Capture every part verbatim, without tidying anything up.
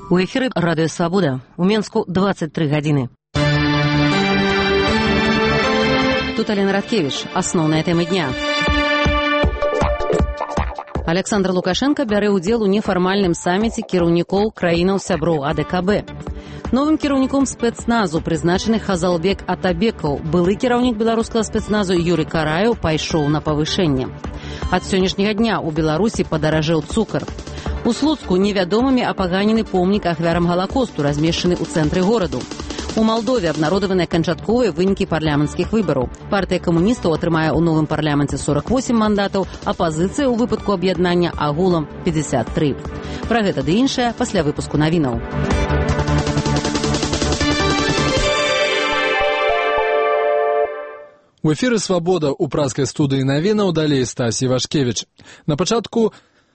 У эфіры Радыё Свабода. У Менску двадцать три гадзіны. Тут Алена Радкевіч. Асноўныя тэмы дня. Александр Лукашенко бярэ ўдзел у нефармальным саміце кіраўнікоў краінаў-сяброў А Дэ Ка Бэ. Новым кіраўніком спецназу прызначаны Хазалбек Атабекаў. Былы кіраўнік беларускага спецназу Юрый Караеў пайшоў на павышэнне. Ад сённяшняга дня ў Беларусі падаражэў цукар. У Слуцку невядомымі апаганены помнік ахвярам Галакосту, размешчаны ў цэнтры гораду. У Малдове абнародаваны канчатковыя вынікі парламенцкіх выбараў. Партыя камуністаў атрымае ў новым парламенце сорок восем мандатаў, апазіцыя ў выпадку аб'яднання агулам пятьдесят три. Пра гэта ды іншае пасля выпуску навінаў. У эфіры «Свабода» у праскай студыі навінаў, далей Стась Івашкевіч. На пачатку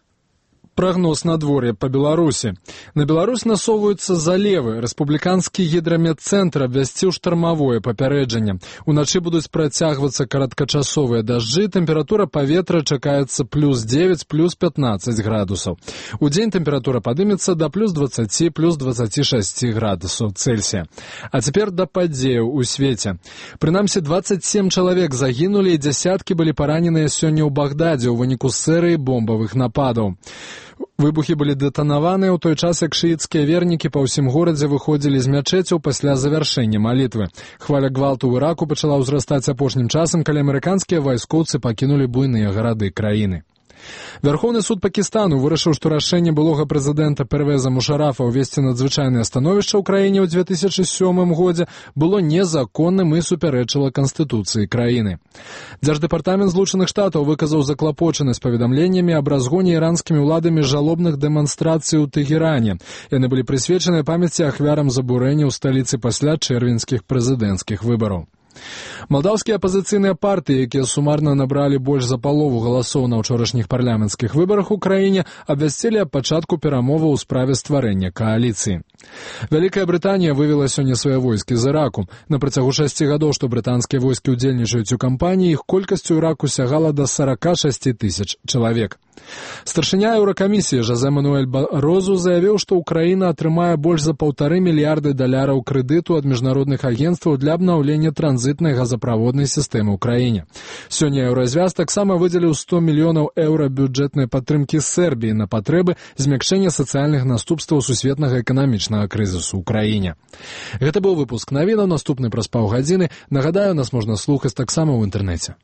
прогноз надвор'я па Беларусі. На Беларусь насоўваюцца залевы. Рэспубліканскі гідраметцэнтр абвясціў штармавое папярэджанне. Уначы будуць працягвацца кароткачасовыя дажджы, тэмпература паветра чакаецца плюс девять, плюс пятнадцать градусаў. Удзень тэмпература падымецца да плюс двадцать, плюс двадцать шесть градусаў Цельсія. А цяпер да падзеяў у свеце. Прынамсі двадцать семь чалавек загінулі і дзясяткі былі параненыя сёння ў Багдадзе ў выніку серыі бомбавых нападаў. Выбухі былі дэтанаваныя ў той час, як шыіцкія вернікі па ўсім горадзе выходзілі з мячэцяў пасля завяршэння малітвы. Хваля гвалту ў Іраку пачала ўзрастаць апошнім часам, калі амерыканскія вайскоўцы пакінулі буйныя гарады краіны. Вярхоўны суд Пакістану вырашыў, што рашэнне былога прэзідэнта Первеза Мушарафа ўвесці надзвычайнае становішча ў краіне ў две тысячы сёмым годзе было незаконным і супярэчыла канстытуцыі краіны. Дзярждэпартамент Злучаных Штатаў выказаў заклапочанасць паведамленнямі аб разгоне іранскімі ўладамі жалобных дэманстрацый у Тэгеране. Яны былі прысвечаны памяці ахвярам забурэння ў сталіцы пасля чэрвеньскіх прэзідэнцкіх выбараў. Малдаўскія апазіцыйныя партыі, якія сумарна набралі больш за палову галасоў на ўчорашніх парламенцкіх выбарах у краіне, абвясцілі аб пачатку перамоваў у справе стварэння кааліцыі. Вялікая Брытанія вывела сёння свае войскі з Іраку. На працягу шасці гадоў, што брытанскія войскі ўдзельнічаюць у кампаніі, іх колькасць у Іраку сягала да сорок шесть тысяч чалавек. Старшыня Еўракамісіі Жозе Мануэль Барозу заявіў, што Украіна атрымае больш за паўтары мільярды даляраў крэдыту ад міжнародных агенцтваў для абнаўлення транзітнай газаправоднай сістэмы ў краіне. Сёння Еўразвяз таксама выдзеліў сто мільёнаў еўра бюджэтнай падтрымкі Сербіі на патрэбы змякчэння сацыяльных наступстваў сусветнага эканамічнага крызісу ў краіне. Гэта быў выпуск навінаў, наступны праз паўгадзіны. Нагадаю, нас можна слухаць таксама ў інтэрнэце.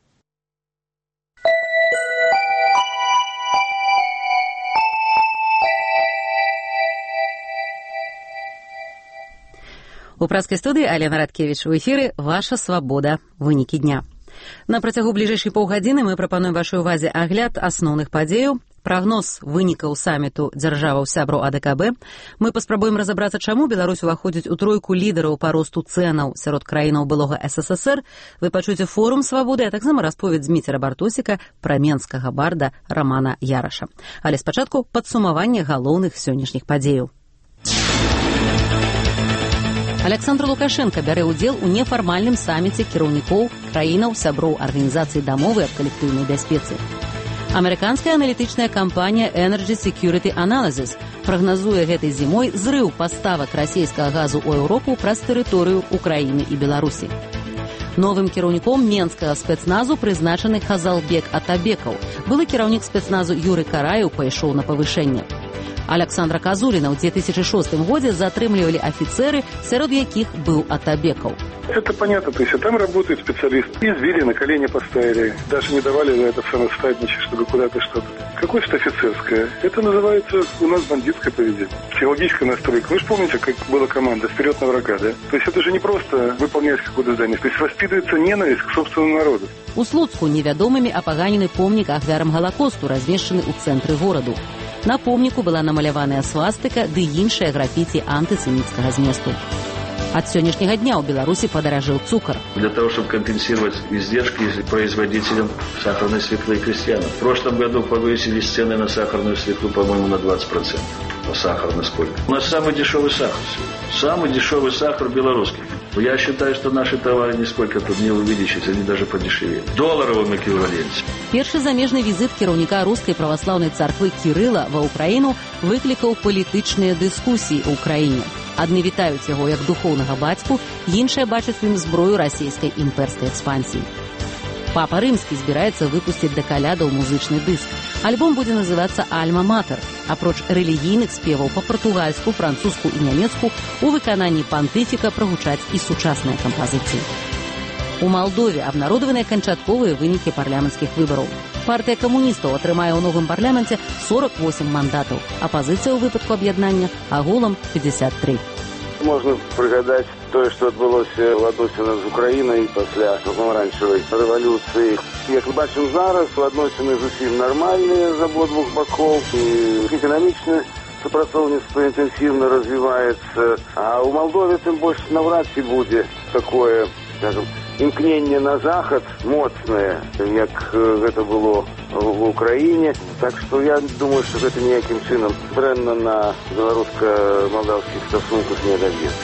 У праскай студыі Алена Радкевіч. У эфіры «Ваша свабода. Вынікі дня». На працягу бліжэйшай паўгадзіны мы прапануем вашай увазе агляд асноўных падзеяў, прагноз вынікаў саміту дзяржаваў-сябраў А Дэ Ка Бэ. Мы паспрабуем разабрацца, чаму Беларусь уваходзіць у тройку лідараў па росту цэнаў сярод краінаў былога Эс Эс Эс Эр. Вы пачуеце форум свабоды, а таксама расповед Зміцера Бартосіка пра менскага барда Рамана Яраша. Але спачатку падсумаванне галоўных сённяшніх падзеяў. Александр Лукашенко бярэ ўдзел у нефармальным саміце кіраўнікоў краінаў-сяброў Арганізацыі дамовы аб калектыўнай бяспецы. Амерыканская аналітычная кампанія Energy Security Analysis прагназуе гэтай зімой зрыў паставак расійскага газу ў Еўропу праз тэрыторыю Украіны і Беларусі. Новым кіраўніком менскага спецназу прызначаны Хазалбек Атабекаў. Былы кіраўнік спецназу Юрый Караеў пайшоў на павышэнне. Александра Казулина в две тысячи шестом годзе затрымлівалі офицеры, сярод якіх был Атабеков. Это понятно, то есть там работают специалисты. Извили, на колени поставили. Даже не давали это самое встадничать, чтобы куда-то что-то. Какое что офицерское? Это называется у нас бандитское поведение. Психологическая настройка. Вы же помните, как была команда «Вперед на врага», да? То есть это же не просто выполнять какое-то задание. То есть воспитывается ненависть к собственному народу. У Слуцку невядомымі апаганены помнік ахвярам Галакосту, размешчаны ў цэнтры гораду. На помніку была намаляваная свастыка ды іншыя графіці антысеміцкага зместу. От сённяшняга дня у Беларуси подорожил цукор. Для того, чтобы компенсировать издержки производителям сахарной свеклы и крестьянам. В прошлом году повысились цены на сахарную свеклу, по-моему, на двадцать процентов. А сахар на сколько? У нас самый дешевый сахар сегодня. Самый дешевый сахар белорусский. Я считаю, что наши товары нисколько тут не увеличатся, они даже подешевеют. В долларовом эквиваленте. Першы замежны візит кіраўніка рускай праваслаўнай царквы Кірыла ва ўкраіну выклікаў палітычныя дыскусіі ў краіне. Адны вітаюць яго як духоўнага бацьку, іншыя бачаць у ім зброю расійскай імперскай экспансіі. Папа Рымскі збіраецца выпусціць да калядаў музычны дыск. Альбом будзе называцца «Альма-матер». Апроч рэлігійных спеваў па-партугальску, французску і нямецку, у выкананні пантыфіка прагучаць і сучасныя кампазіцыі. У Малдове абнародаваныя канчатковыя вынікі парламенцкіх выбараў. Партыя камуністаў атрымае ў новым парламенце сорок восемь мандатаў, апазіцыя ў выпадку аб'яднання агулам пятьдесят три. Можна прыгадаць тое, што адбылося ў адносінах з Украінай пасля памаранчавай рэвалюцыі. Як мы бачым зараз, адносіны зусім нармальныя з абодвух бакоў, і эканамічнае супрацоўніцтва інтэнсіўна развіваецца, а ў Малдове тым больш наўрад ці будзе такое, скажем, імкненне на захад моцнае, як гэта было в Украине. Так что я думаю, что это ніяким чином дрэнна на белорусско-молдавских стосунках не адаб'ецца.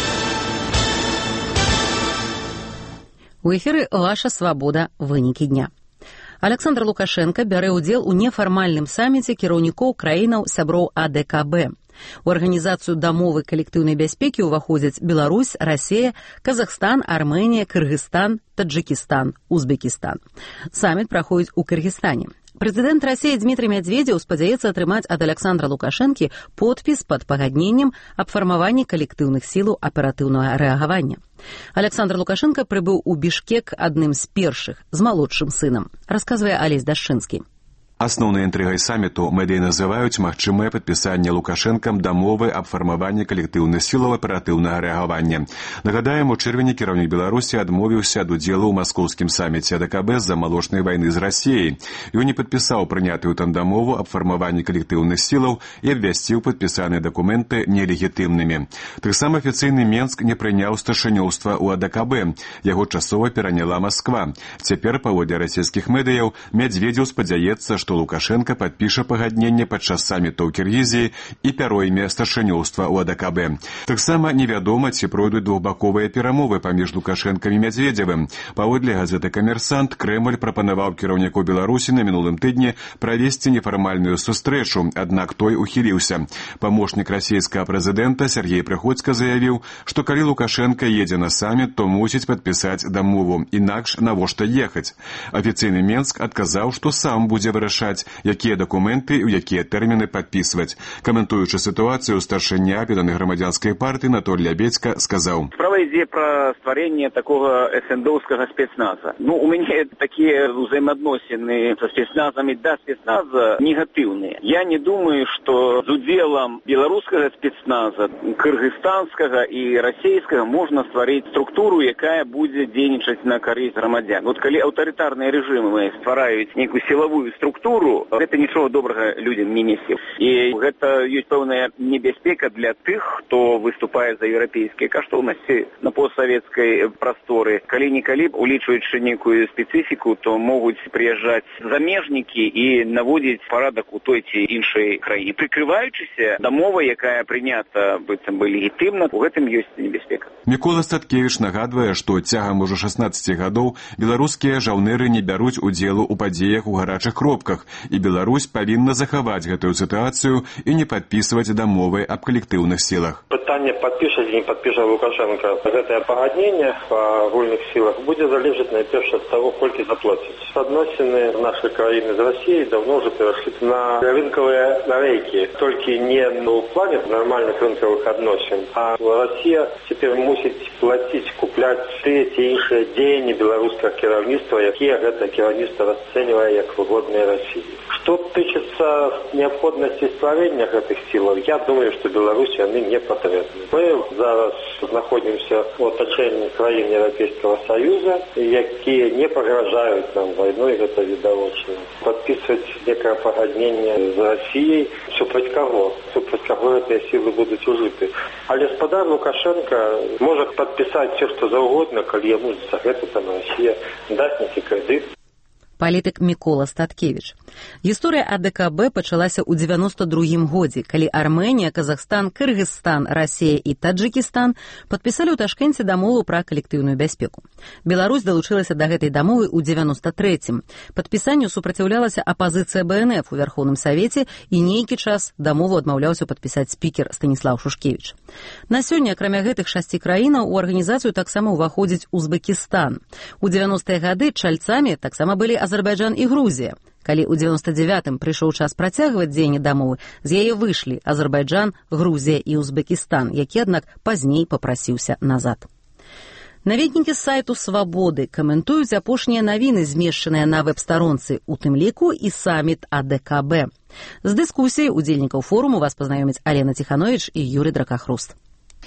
У эфіры «Ваша свабода. Вынікі дня». Александр Лукашенко бярэ ўдзел у нефармальным саміце кіраўнікоў краінаў сяброў А Дэ Ка Бэ. У арганізацыю дамовы калектыўнай бяспекі ўваходзяць Беларусь, Расія, Казахстан, Армэнія, Кыргызстан, Таджикистан, Узбекистан. Саміт праходзіць у Кыргызстане. Прэзідэнт Расіі Дмітрый Медведзеў спадзяецца атрымаць ад Александра Лукашэнкі подпіс пад пагадненнем аб фармаванні калектыўных сілаў аператыўнага рэагавання. Александр Лукашенко прыбыў у Бішкек адным з першых, з малодшым сынам, расказвае Алесь Дашчынскі. Асноўнай інтрыгай саміту медыі называюць магчымае падпісанне Лукашэнкам дамовы аб фармаванні калектыўных сілаў аператыўнага рэагавання. Нагадаем, у чэрвені кіраўнік Беларусі адмовіўся ад удзелу ў маскоўскім саміце А Дэ Ка Бэ з-за малочнай вайны з Расіяй. Ён не падпісаў прынятую там дамову аб фармаванні калектыўных сілаў і абвясціў падпісаныя дакументы нелегітымнымі. Таксама афіцыйны Менск не прыняў старшынёўства ў А Дэ Ка Бэ. Яго часова пераняла Масква. Цяпер, паводле расійскіх медыяў, Медведзеў спадзяецца, што Лукашенко падпіша пагадненне падчас саміту ў Кіргізіі і пяройме старшынёўства ў А Дэ Ка Бэ. Таксама невядома, ці пройдуць двухбаковыя перамовы паміж Лукашэнкам і Медведзевым. Паводле газеты «Камерсант», Крэмль прапанаваў кіраўніку Беларусі на мінулым тыдні правесці нефармальную сустрэчу, аднак той ухіліўся. Памочнік расійскага прэзідэнта Сергей Прыходзька заявіў, што калі Лукашенко едзе на саміт, то мусіць падпісаць дамову, інакш навошта ехаць. Афіцыйны Менск адказаў, што сам будзе вырашаць, якія дакументы і ў якія тэрміны падпісваць. Каментуючы сітуацыю, старшыня аб'яднанай грамадзянскай партыі Анатолій Лябедзька сказаў: «Справа ідзе пра стварэнне такога эсэндоўскага спецназа. Ну, у мяне такія ўзаемаадносіны са спецназамі да спецназа негатыўныя. Я не думаю, што з удзелам беларускага спецназа, кыргызстанскага і расійскага можна стварыць структуру, якая будзе дзейнічаць на карысць грамадзян. Вот калі аўтарытарныя рэжымы ствараюць нейкую сілавую структуру, гэта нічога добрага людзям не несе. І гэта ёсць пэўная небяспека для тых, хто выступае за еўрапейскія каштоўнасці на постсавецкай прасторы. Калі-нікалі, улічваючы нейкую спецыфіку, то могуць прыязджаць замежнікі і наводзіць парадак у той ці іншай краіне. Прыкрываючыся дамовай, якая прынята быццам бы легітымна, у гэтым ёсць небяспека. Мікола Статкевіч нагадвае, што цягам ужо шаснаццаці гадоў беларускія жаўнеры не бяруць удзелу ў падзеях у гарачых кропках, і Беларусь павінна захаваць гэтую сітуацыю і не падпісваць дамовы аб калектыўных сілах. Пытанне падпіша ці не падпіша Лукашенко гэтае пагадненне па агульных сілах будзе залежаць найперш ад таго, колькі заплаціць. Адносіны нашай краіны з Расіяй давно ўжо перашлі на рынкавыя рэйкі, толькі не ў плане нармальных рынкавых адносін, а Расія цяпер мусіць плаціць, купляць тыя ці іншыя дзеянні беларускага кіраўніцтва, якія гэта кіраўніцтва расцэньвае як выгодныя Расіі. Што тычыцца неабходнасці стварэння гэтых сілаў, я думаю, што Беларусі яны не патрэбны. Мы зараз знаходзімся ў атачэнні краін Еўрапейскага Саюза, якія не пагражаюць нам вайной, гэта відавочна. Падпісваць некае пагадненне з Расіяй супраць каго? Супраць каго гэтыя сілы будуць ужыты. Але спадар Лукашенко можа падпісаць все, што заўгодна, калі яму за гэта там Расія дасць нейкі крэдыт. палітык Мікола Статкевіч. Гісторыя А Дэ Ка Бэ пачалася ў дзевяноста другім годзе, калі Армэнія, Казахстан, Кыргызстан, Расія і Таджыкістан падпісалі ў Ташкенце дамову пра калектыўную бяспеку. Беларусь далучылася да гэтай дамовы ў дзевяноста трэцім. Падпісанню супраціўлялася апазіцыя Бэ Эн Эф у Вярхоўным Савеце, і нейкі час дамову адмаўляўся падпісаць спікер Станіслаў Шушкевіч. На сёння, акрамя гэтых шасці краінаў, у арганізацыю таксама ўваходзіць Узбекістан. У дзевяностыя гады чальцамі таксама былі Азербайджан і Грузія. Калі ў дзевяноста дзевятым прыйшоў час працягваць дзеянне дамовы, з яе выйшлі Азербайджан, Грузія і Узбекістан, які, аднак, пазней папрасіўся назад. Наведнікі сайту «Свабоды» каментуюць апошнія навіны, змешчаныя на вэб-старонцы, у тым ліку і саміт А Дэ Ка Бэ. З дыскусіяй удзельнікаў форуму вас пазнаёмяць Алена Ціхановіч і Юрый Дракахруст.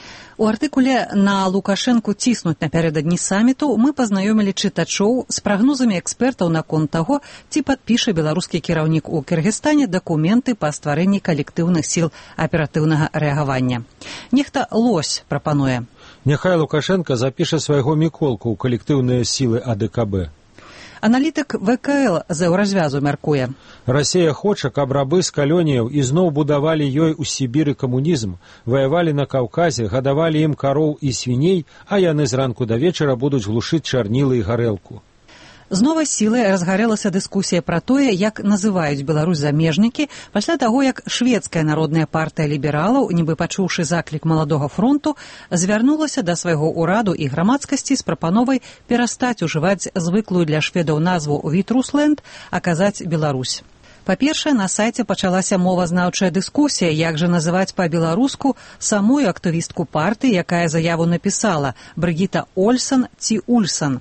У артыкуле «На Лукашэнку ціснуць напярэдадні саміту» мы пазнаёмілі чытачоў з прагнозамі экспертаў наконт таго, ці падпіша беларускі кіраўнік у Кыргызстане дакументы па стварэнні калектыўных сіл аператыўнага рэагавання. Нехта Лось прапануе. Няхай Лукашенко запіша свайго Міколку ў калектыўныя сілы А Дэ Ка Бэ. Аналітык Вэ Ка Эл з Еўразвязу мяркуе. Расія хоча, каб рабы з калоніяў ізноў будавалі ёй у Сібіры камунізм, ваявалі на Каўказе, гадавалі ім кароў і свіней, а яны зранку да вечара будуць глушыць чарнілы і гарэлку. З новай сілай разгарэлася дыскусія пра тое, як называюць Беларусь замежнікі, пасля таго, як шведская народная партыя лібералаў, нібы пачуўшы заклік маладога фронту, звярнулася да свайго ўраду і грамадскасці з прапановай перастаць ужываць звыклую для шведаў назву «Вітрусленд», а казаць «Беларусь». Па-першае, на сайце пачалася мовазнаўчая дыскусія, як жа называць па-беларуску самую актывістку партыі, якая заяву напісала – Брыгіта Ольсан ці Ульсан.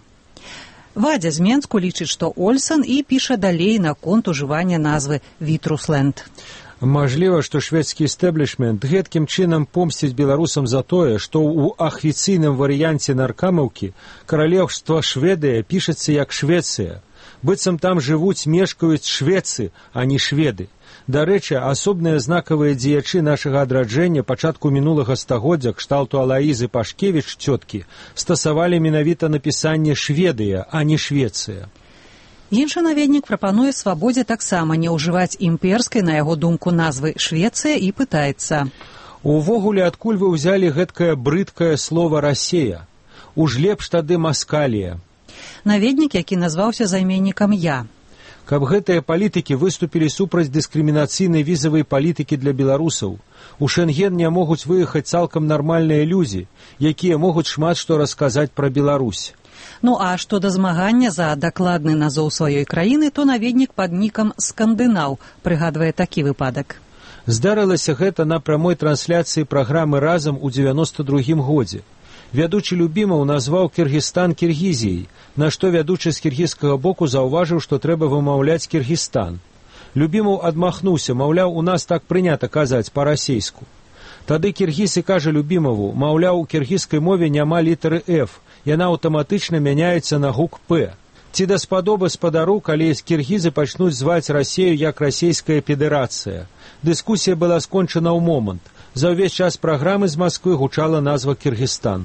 Вадзя з Менску лічыць, што Ольсан, і піша далей наконт ужывання назвы «Вітрусленд». Мажліва, што шведскі эстэблішмент гэткім чынам помсціць беларусам за тое, што ў ахвіцыйным варыянце наркамаўкі каралеўства Шведыя пішацца як Швецыя. Быццам там жывуць, мешкаюць шведцы, а не шведы. Дарэчы, асобныя знакавыя дзеячы нашага адраджэння пачатку мінулага стагоддзя кшталту Алаізы Пашкевіч цёткі стасавалі менавіта напісанне «Шведыя», а не «Швецыя». Іншы наведнік прапануе «Свабодзе» таксама не ўжываць імперскай, на яго думку, назвы «Швецыя» і пытаецца. Увогуле, адкуль вы ўзялі гэткае брыдкае слова «Расея»? Уж лепш тады «Маскалія». Наведнік, які назваўся займеннікам «Я». Каб гэтыя палітыкі выступілі супраць дыскрымінацыйнай візавай палітыкі для беларусаў. У Шэнген не могуць выехаць цалкам нармальныя людзі, якія могуць шмат што расказаць пра Беларусь. Ну а што да змагання за дакладны назоў сваёй краіны, то наведнік пад нікам «Скандынаў» прыгадвае такі выпадак. Здарылася гэта на прамой трансляцыі праграмы «Разам» у дзевяноста другім годзе. Вядучы Любімаў назваў Кіргізстан Кіргізіяй, на што вядучы з кіргізскага боку заўважыў, што трэба вымаўляць Кіргізстан. Любімаў адмахнуўся, маўляў, у нас так прынята казаць па-расейску. Тады кіргіз і кажа Любімаву, маўляў, у кіргізскай мове няма літары «Ф», яна аўтаматычна мяняецца на гук «П». Ці даспадобы спадару, калі кіргізы пачнуць зваць Расею як расейская федэрацыя. Дыскусія была скончана ў момант. За ўвесь час праграмы з Масквы гучала назва Кіргізстан.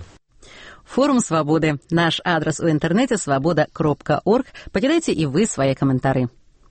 Форум «Свабоды». Наш адрес у інтэрнэце свабода кропка орг. Пакідайце і вы свае каментары.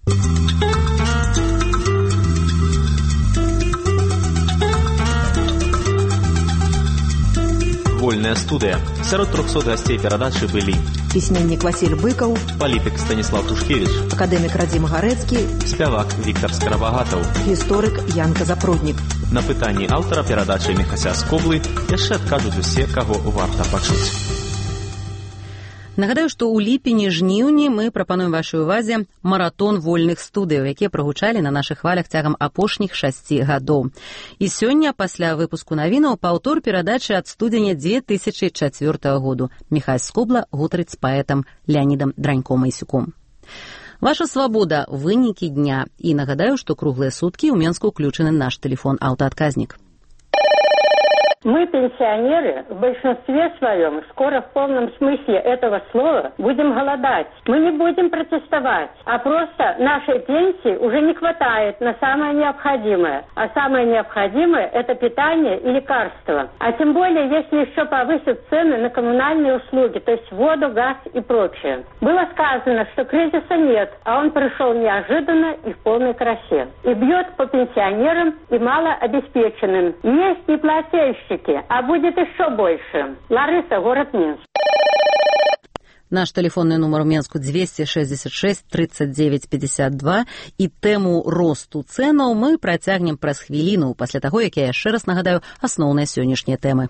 Вольная студыя. Сярод трохсот гасцей перадачы былі пісьменнік Васіль Быкаў, палітык Станіслав Тушкевіч, акадэмік Радзім Гарэцкі, спявак Віктар Скарабагатаў, гісторык Янка Запруднік. На пытанні аўтара перадачы Міхася Скоблы яшчэ адкажуць усе, каго варта пачуць. Нагадаю, што ў ліпені-жніўні мы прапануем вашай увазе маратон вольных студыяў, якія прагучалі на нашых хвалях цягам апошніх шасці гадоў. І сёння, пасля выпуску навінаў, паўтор перадачы ад студзеня дзве тысячы чацвёртага году. Міхась Скобла гутарыць з паэтам Леанідам Дранько-Майсюком. Ваша свабода – вынікі дня. І нагадаю, што круглыя суткі ў Менску ўключаны наш тэлефон аўтаадказнік. Мы, пенсионеры, в большинстве своем, скоро в полном смысле этого слова, будем голодать. Мы не будем протестовать, а просто нашей пенсии уже не хватает на самое необходимое. А самое необходимое – это питание и лекарства. А тем более, если еще повысят цены на коммунальные услуги, то есть воду, газ и прочее. Было сказано, что кризиса нет, а он пришел неожиданно и в полной красе. И бьет по пенсионерам и малообеспеченным. Есть неплательщики, а будет еще больше. Лариса, город Минск. Наш телефонный номер в Минску двести шестьдесят шесть тридцать девять пятьдесят два. І тему росту ценаў мы працягнем праз хвіліну, пасля таго, як я яшчэ раз нагадаю асноўныя сённяшнія тэмы.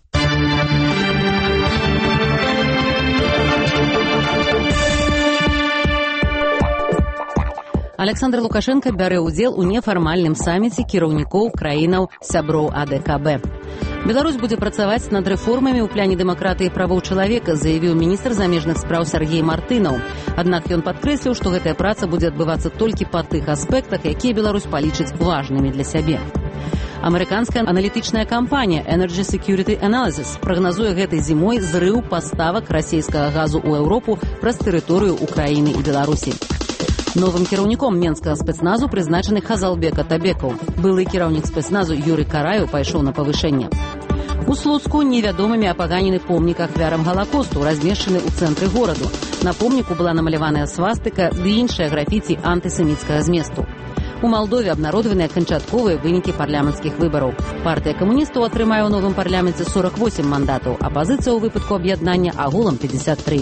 Александр Лукашенко бярэ ўдзел у нефармальным саміце кіраўнікоў краінаў сяброў А Дэ Ка Бэ. Беларусь будзе працаваць над рэформамі ў пляне дэмакратыі і правоў чалавека, заявіў міністр замежных спраў Сяргей Мартынаў. Аднак ён падкрэсліў, што гэтая праца будзе адбывацца толькі па тых аспектах, якія Беларусь палічыць важнымі для сябе. Амерыканская аналітычная кампанія Energy Security Analysis прагназуе гэтай зімой зрыў паставак расійскага газу ў Еўропу праз тэрыторыю Украіны і Беларусі. Новым кіраўніком менскага спецназу прызначаны Хазалбек Атабекаў. Былы кіраўнік спецназу Юрый Караеў пайшоў на павышэнне. У Слуцку невядомымі апаганены помнік ахвярам Галакосту, размешчаны ў цэнтры гораду. На помніку была намаляваная свастыка ды іншыя графіці антысеміцкага зместу. У Малдове абнародаваныя канчатковыя вынікі парламенцкіх выбараў. Партыя камуністаў атрымае ў новым парламенце сорок восемь мандатаў, апазіцыя ў выпадку аб'яднання агулам пятьдесят три.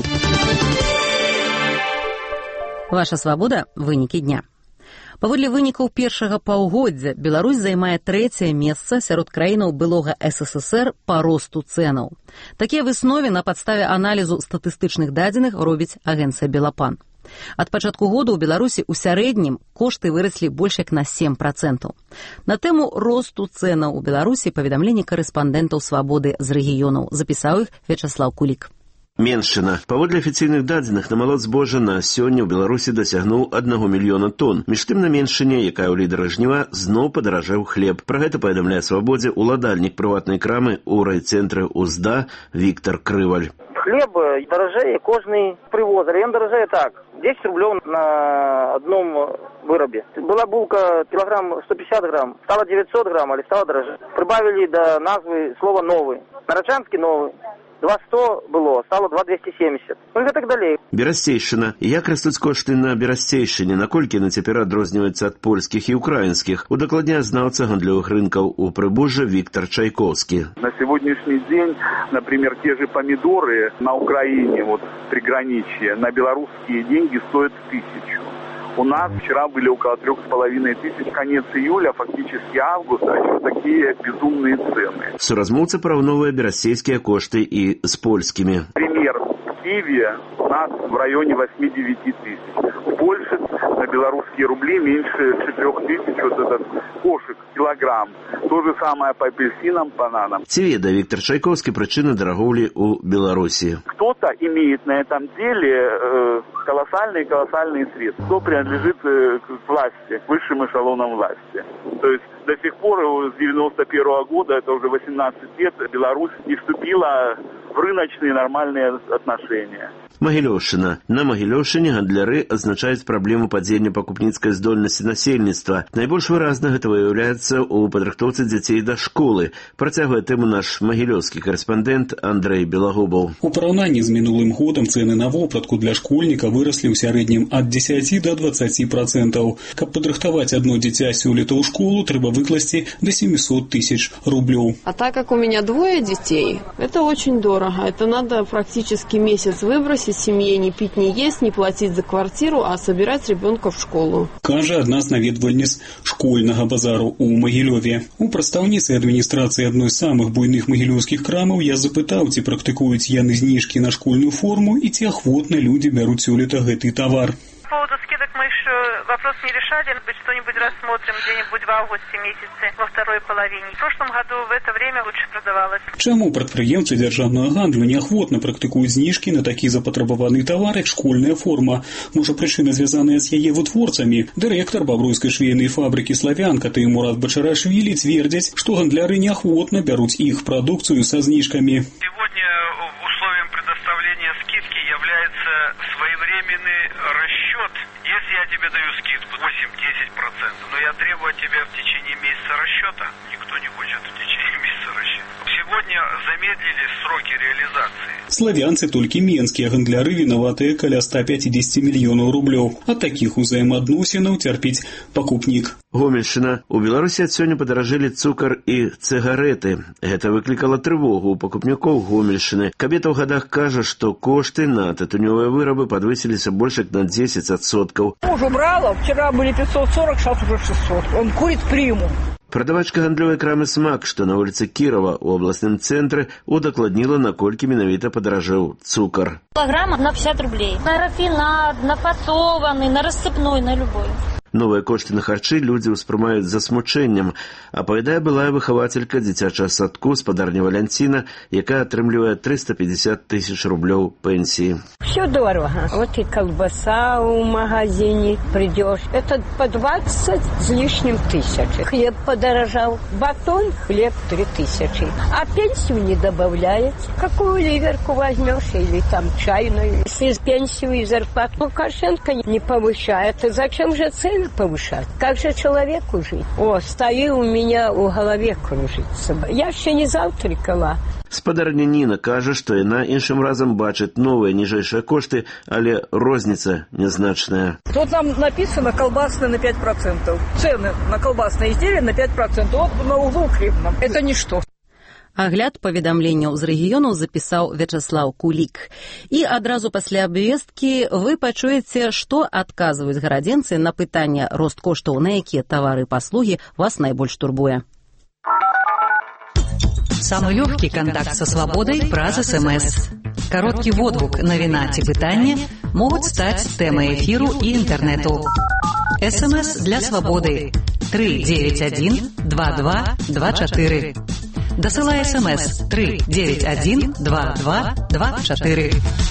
Ваша свабода – вынікі дня. Паводле вынікаў першага паўгоддзя Беларусь займае трэцяе месца сярод краінаў былога Эс Эс Эс Эр па росту цэнаў. Такія высновы на падставе аналізу статыстычных дадзеных робіць агенцыя Белапан. Ад пачатку года ў Беларусі ў сярэднім кошты выраслі больш як на сем працэнтаў. На тэму росту цэнаў у Беларусі паведамленне карэспандэнтаў свабоды з рэгіёнаў запісаў іх Вячаслаў Кулік. Меншчына. Паводле афіцыйных дадзеных намалот збожжа на сёння ў Беларусі дасягнуў аднаго мільёна тонн. Між тым на меншчыне, якая ў лідара жніва, зноў падаражэў хлеб. Пра гэта паведамляе свабодзе ўладальнік прыватнай крамы ў райцэнтры УЗДА Віктор Крываль. Хлеб дорожее кожный привоз. Он дорожее так. десять рублей на одном вырабе. Была булка килограмм сто пятьдесят грамм, стало девятьсот грамм, или стало дороже. Прибавили до назвы слова «новый». Нарочанский новый. два сто было, стало два двести семьдесят. Ну і так далей. Берасцейшчына. Як растуць кошты на Берасцейшчыне, наколькі яны цяпер адрозніваюцца ад польскіх і украінскіх? Удакладняе знаўца гандлёвых рынкаў у Прыбужжа Виктор Чайковский. На сегодняшний день, например, те же помидоры на Украине, вот приграничье, на белорусские деньги стоят тысячу. У нас вчера были около трех с половиной тысяч. Конец июля, фактически август, а еще такие безумные цены. Суразмоўцы параўноўвае берасцейскія кошты і з польскімі. Пример. В Киеве у нас в районе восемь-девять тысяч. В Польше на белорусские рубли меньше четырех тысяч вот этот кошек, килограмм. То же самое по апельсинам, бананам. Ці ведае Виктор Чайковский причины торговли у Беларуси? Кто-то имеет на этом деле э, колоссальные-колоссальные средства. Кто принадлежит э, к власти, к высшим эшелонам власти. То есть до сих пор, с девяносто первого года, это уже восемнадцать лет, Беларусь не вступила в рыночные нормальные отношения. Магілёўшчына. На Магілёўшчыне гандляры адзначаюць праблему падзення пакупніцкай здольнасці насельніцтва. Найбольш выразна гэта выяўляецца ў падрыхтоўцы дзяцей да школы. Працягвае тэму наш магілёўскі карэспандэнт Андрэй Белагубаў. У параўнанні з мінулым годам цэны на вопратку для школьніка выраслі ў сярэднім ад дзесяці да дваццаці працэнтаў. Каб падрыхтаваць одно дзіця сёлета ў школу, трэба выкласці до семисот тысяч рублёў. А так как у меня двое детей, это очень дорого. Это надо практически месяц выбросить семье, не пить, не есть, не платить за квартиру, а собирать ребенка в школу. Кажа адна з наведвальніц школьнага базару у Магілёве. У прадстаўніцы адміністрацыі адной з самых буйных магілёўскіх крамаў я запытаў, ці практыкуюць яны зніжкі на школьную форму і ці ахвотна людзі бяруць сёлета гэты тавар. По поводу скидок мы еще вопрос не решали, быть что-нибудь рассмотрим где-нибудь в августе месяце, во второй половине. В прошлом году в это время лучше продавалось. Чаму прадпрыемцы дзяржаўнага гандлю неахвотна практыкуюць зніжкі на такі запатрабаваны тавар, як школьная форма? Можа, прычына звязаная з яе вытворцамі? Дырэктар бабруйскай швейнай фабрыкі «Славянка» Таймурат Бачарашвили твердзяць, што гандляры неахвотна бяруць іх прадукцыю са зніжкамі. Сегодня условием предоставления скидки является своевременный расчет. Если я тебе даю скидку восемь-десять процентов, но я требую от тебя в течение месяца расчета, никто не хочет в течение месяца расчета. Сегодня замедлили сроки реализации. Славянцы толькі менскія гандляры вінаватыя каля ста пятидесяти мільёнаў рублёў. Ад такіх узаемаадносінаў цярпіць пакупнік. Гомельшчына. У Беларусі ад сёння падаражэлі цукар і цыгарэты. Гэта выклікала трывогу ў пакупнікоў Гомельшчыны. Кабета ў гадах кажа, што кошты на тытунёвыя вырабы падвысіліся больш як на десять адсоткаў. Муж убрала, вчера были пятьсот сорок, сейчас уже шестьсот. Он курит приму. Прадавачка гандлёвай крамы «Смак», што на вуліцы Кірова ў абласным цэнтры, удакладніла, наколькі менавіта падаражэў цукар. Килограмма на пятьдесят рублей. На рафинад, на фасованный, на рассыпной, на любой. Новыя кошты на харчы людзі ўспрымаюць з засмучэннем, апавядае былая выхавацелька дзіцячага садку спадарня Валянціна, якая атрымлівае триста пятьдесят тысяч рублёў пенсии. Все дорого. Вот и колбаса у магазине придешь. Это по двадцать с лишним тысяч. Хлеб подорожал. Батон, хлеб три тысячи. А пенсию не добавляет. Какую ливерку возьмешь или там чайную. Если пенсию и зарплату Лукашенко не повышает, то зачем же цены повышать? Как же человеку жить? О, стою у меня у голове кружится. Я еще не завтракала. Спадарня Ніна кажа, што яна іншым разам бачыць новыя ніжэйшыя кошты, але розніца нязначная. Тут нам написано колбасные на пять процентов. Цены на колбасные изделия на пять процентов. Вот на углу хлебном. Это ничто. Агляд паведамленняў з рэгіёнаў запісаў Вячаслаў Кулік. І адразу пасля абвесткі вы пачуеце, што адказваюць гарадзенцы на пытанне рост коштаў, на якія тавары і паслугі вас найбольш турбуе. Самый легкий контакт со свободой праз СМС. Короткий водгук навіна ці пытання могуць стаць тэмай эфіру і інтэрнэту. СМС для свободы три девять один два два два четыре. Дасылай СМС три девять один два два два четыре.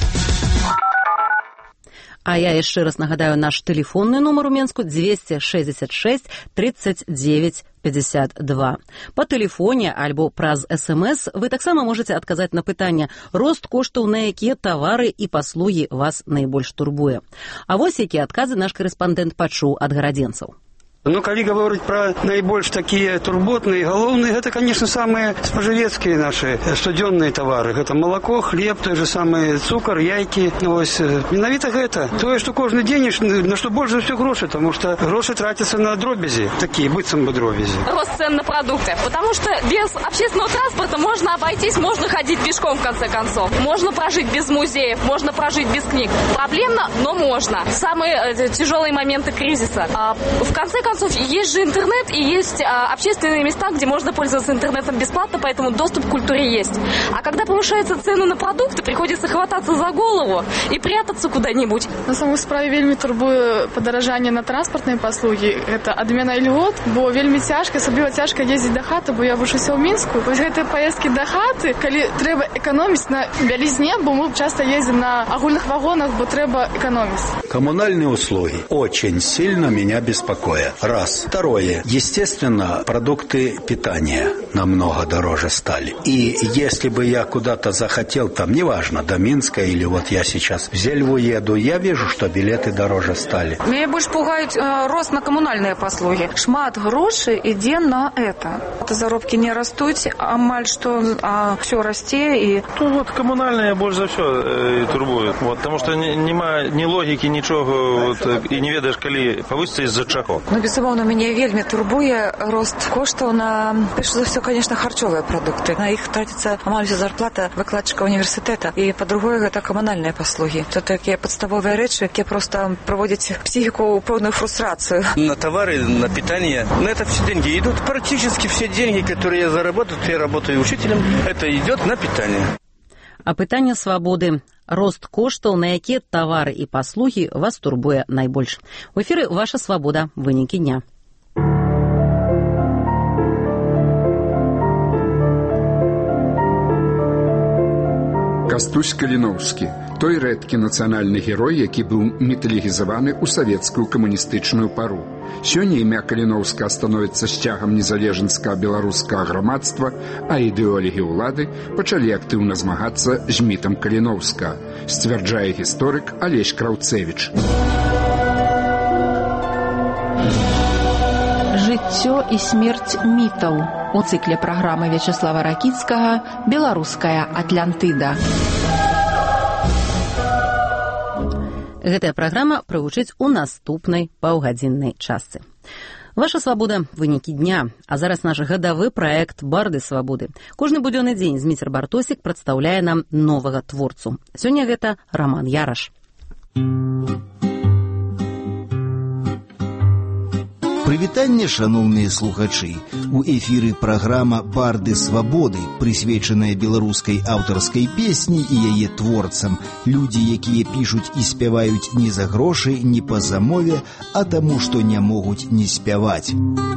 А я яшчэ раз нагадаю наш тэлефонны нумар у Менску двести шестьдесят шесть тридцать девять пятьдесят два. Па тэлефоне альбо праз СМС вы таксама можаце адказаць на пытанне рост коштаў, на якія тавары і паслугі вас найбольш турбуе. А вось якія адказы наш корэспандэнт пачуў ад гарадзенцаў. Ну, калі говорить про наибольш такие турботные, головные, это, конечно, самые споживецкие наши студенные товары. Это молоко, хлеб, той же самый цукор, яйки. Ось, менавіта гэта. То, что кожны день, на что больше всего гроши, потому что гроши тратятся на дробези, такие, быццам бы дробези. Рост цен на продукты, потому что без общественного транспорта можно обойтись, можно ходить пешком, в конце концов. Можно прожить без музеев, можно прожить без книг. Проблемно, но можно. Самые тяжелые моменты кризиса. А в конце концов, есть же интернет и есть а, общественные места, где можно пользоваться интернетом бесплатно, поэтому доступ к культуре есть. А когда повышаются цены на продукты, приходится хвататься за голову и прятаться куда-нибудь. На самой справе вельмі турбуе падаражанне на транспартныя паслугі. Это адмена льгот, бо вельмі цяжка, асабліва цяжка ездзіць да хаты, бо я вучуся ў Мінску. Вось гэтыя паездкі да хаты, калі трэба эканоміць на бялізне, бо мы часто ездим на агульных вагонах, бо трэба эканоміць. Коммунальные услуги очень сильно меня беспокоят. Раз. Второе. Естественно, продукты питания намного дороже стали. И если бы я куда-то захотел, там, неважно, до Минска или вот я сейчас в Зельву еду, я вижу, что билеты дороже стали. Меня больше пугает э, рост на коммунальные послуги. Шмат грошей идет на это. Это заработки не растут, а маль что, а все расте. И... Тут вот коммунальные больше за все э, турбуют. Вот, потому что нема ни логики, ничего, вот, и не ведаешь, коли повысится из-за чего. Ну, безумовно, мяне вельмі турбуе рост коштаў на, перш за ўсё, конечно, харчовыя прадукты. На іх траціцца амаль уся зарплата выкладчыка універсітэта. І, па-другое, гэта камунальныя паслугі. Это такія падставовыя рэчы, якія проста праводзяць психику ў пэўную фрустрацыю. На товары, на питание, на это все деньги идут. Практически все деньги, которые я заработаю, я работаю учителем, это идет на питание. А пытанне свабоды. Рост коштаў, на якія тавары і паслугі вас турбуе найбольш. У эфіры «Ваша свабода». Вынікі дня. Кастусь Каліноўскі, той рэдкі нацыянальны герой, які быў міталігізаваны ў савецкую камуністычную пару. Сёння імя Каліноўска становіцца сцягам незалежніцкага беларускага грамадства, а ідэолагі ўлады пачалі актыўна змагацца з мітам Каліноўска, сцвярджае гісторык Алесь Краўцевіч. Жыццё і смерць мітаў. У цыкле праграмы Вячеслава Ракіцкага «Беларуская Атлантыда». Гэтая праграма прагучыць у наступнай паўгадзіннай частцы. Ваша свабода. Вынікі дня. А зараз наш гадавы праект «Барды свабоды». Кожны будзённы дзень Зміцер Бартосік прадстаўляе нам новага творцу. Сёння гэта Роман Яраш. Прывітанне, шаноўныя слухачы. У эфіры праграма «Барды свабоды», прысвечаная беларускай аўтарскай песні і яе творцам. Людзі, якія пішуць і спяваюць не за грошы, не па замове, а таму, што не могуць не спяваць.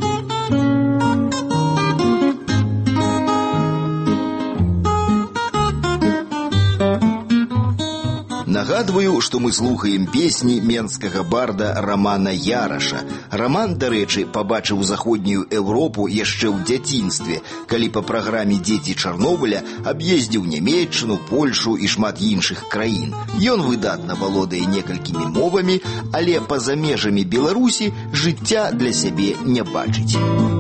Нагадваю, што мы слухаем песні менскага барда Романа Яраша. Роман, дарэчы, пабачыў заходнюю Еўропу яшчэ ў дзяцінстве, калі па праграме «Дзеці Чарнобыля» аб'ездзіў Нямецчыну, Польшу і шмат іншых краін. Ён выдатна валодае некалькімі мовамі, але па-за межамі Беларусі жыцця для сябе не бачыць.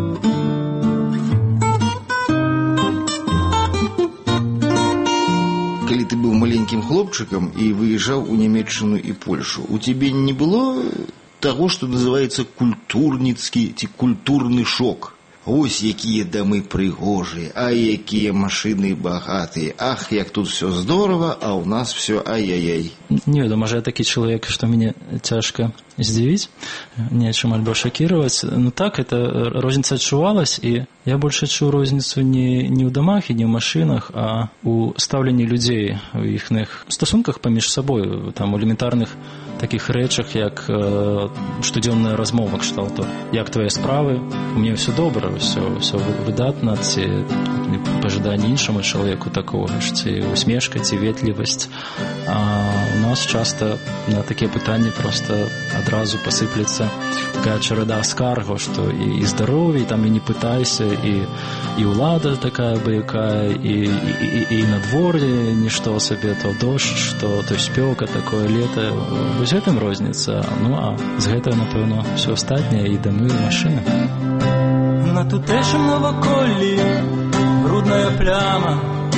Калі ты быў маленькім хлопчыкам і выязджаў у Нямецчыну і Польшу, у цябе не было таго, што называецца культурніцкі ці культурны шок? Ось якія дамы прыгожыя, а якія машыны багатыя. Ах, як тут все здорово, а у нас все ай-яй-яй. Не ведаю, можа, я такі чалавек, што мяне цяжка здзівіць, нечым альбо шакіраваць. Ну так, это розніца адчувалась, і я больш адчуў розніцу не, не ў дамах і не ў машынах, а ў стаўленні людзей, у іхных стасунках паміж сабой, там, у элементарных такіх рэчах, як э, штодзённая размова кшталту. Як твае справы? У мяне ўсё добра, ўсё, ўсё выдатна, ці пажаданне іншаму чалавеку такога ж, ці усмешка, ці ветлівасць. А у нас часта на такія пытанні проста адразу пасыплецца такая чарада скаргаў, што і, і здароўе, і там і не пытайся, і, і ўлада такая баякая, і, і, і, і надвор'е нішто сабе, то дождж, то, то спёка, такое лета. Вось гэтым розніца. Ну, а з гэтага, напэўна, ўсё астатняе, і дамы, і машыны. На тутэйшым наваколлі брудная пляма.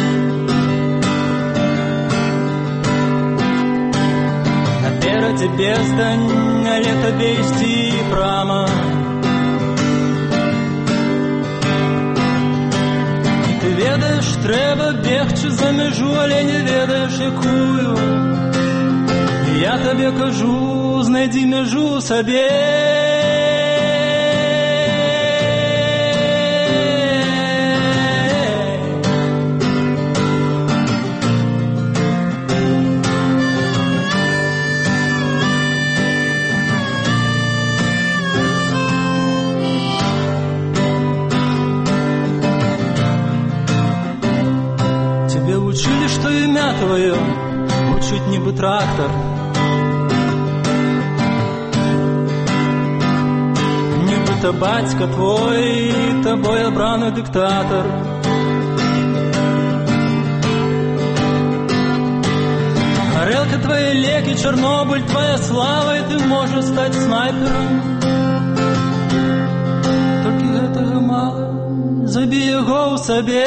Наперадзе бездань, але табе ісці прама. І ты ведаеш, трэба бегчы за мяжу, але не ведаеш, якую. І я табе кажу, знайдзі мяжу сабе. Учили, что имя твое учить небо трактор. Нібито батька твой, тобой обраний диктатор. Горелка твои леки, Чорнобыль, твоя слава, и ты можешь стать снайпером. Только этого мало, забей его в себе.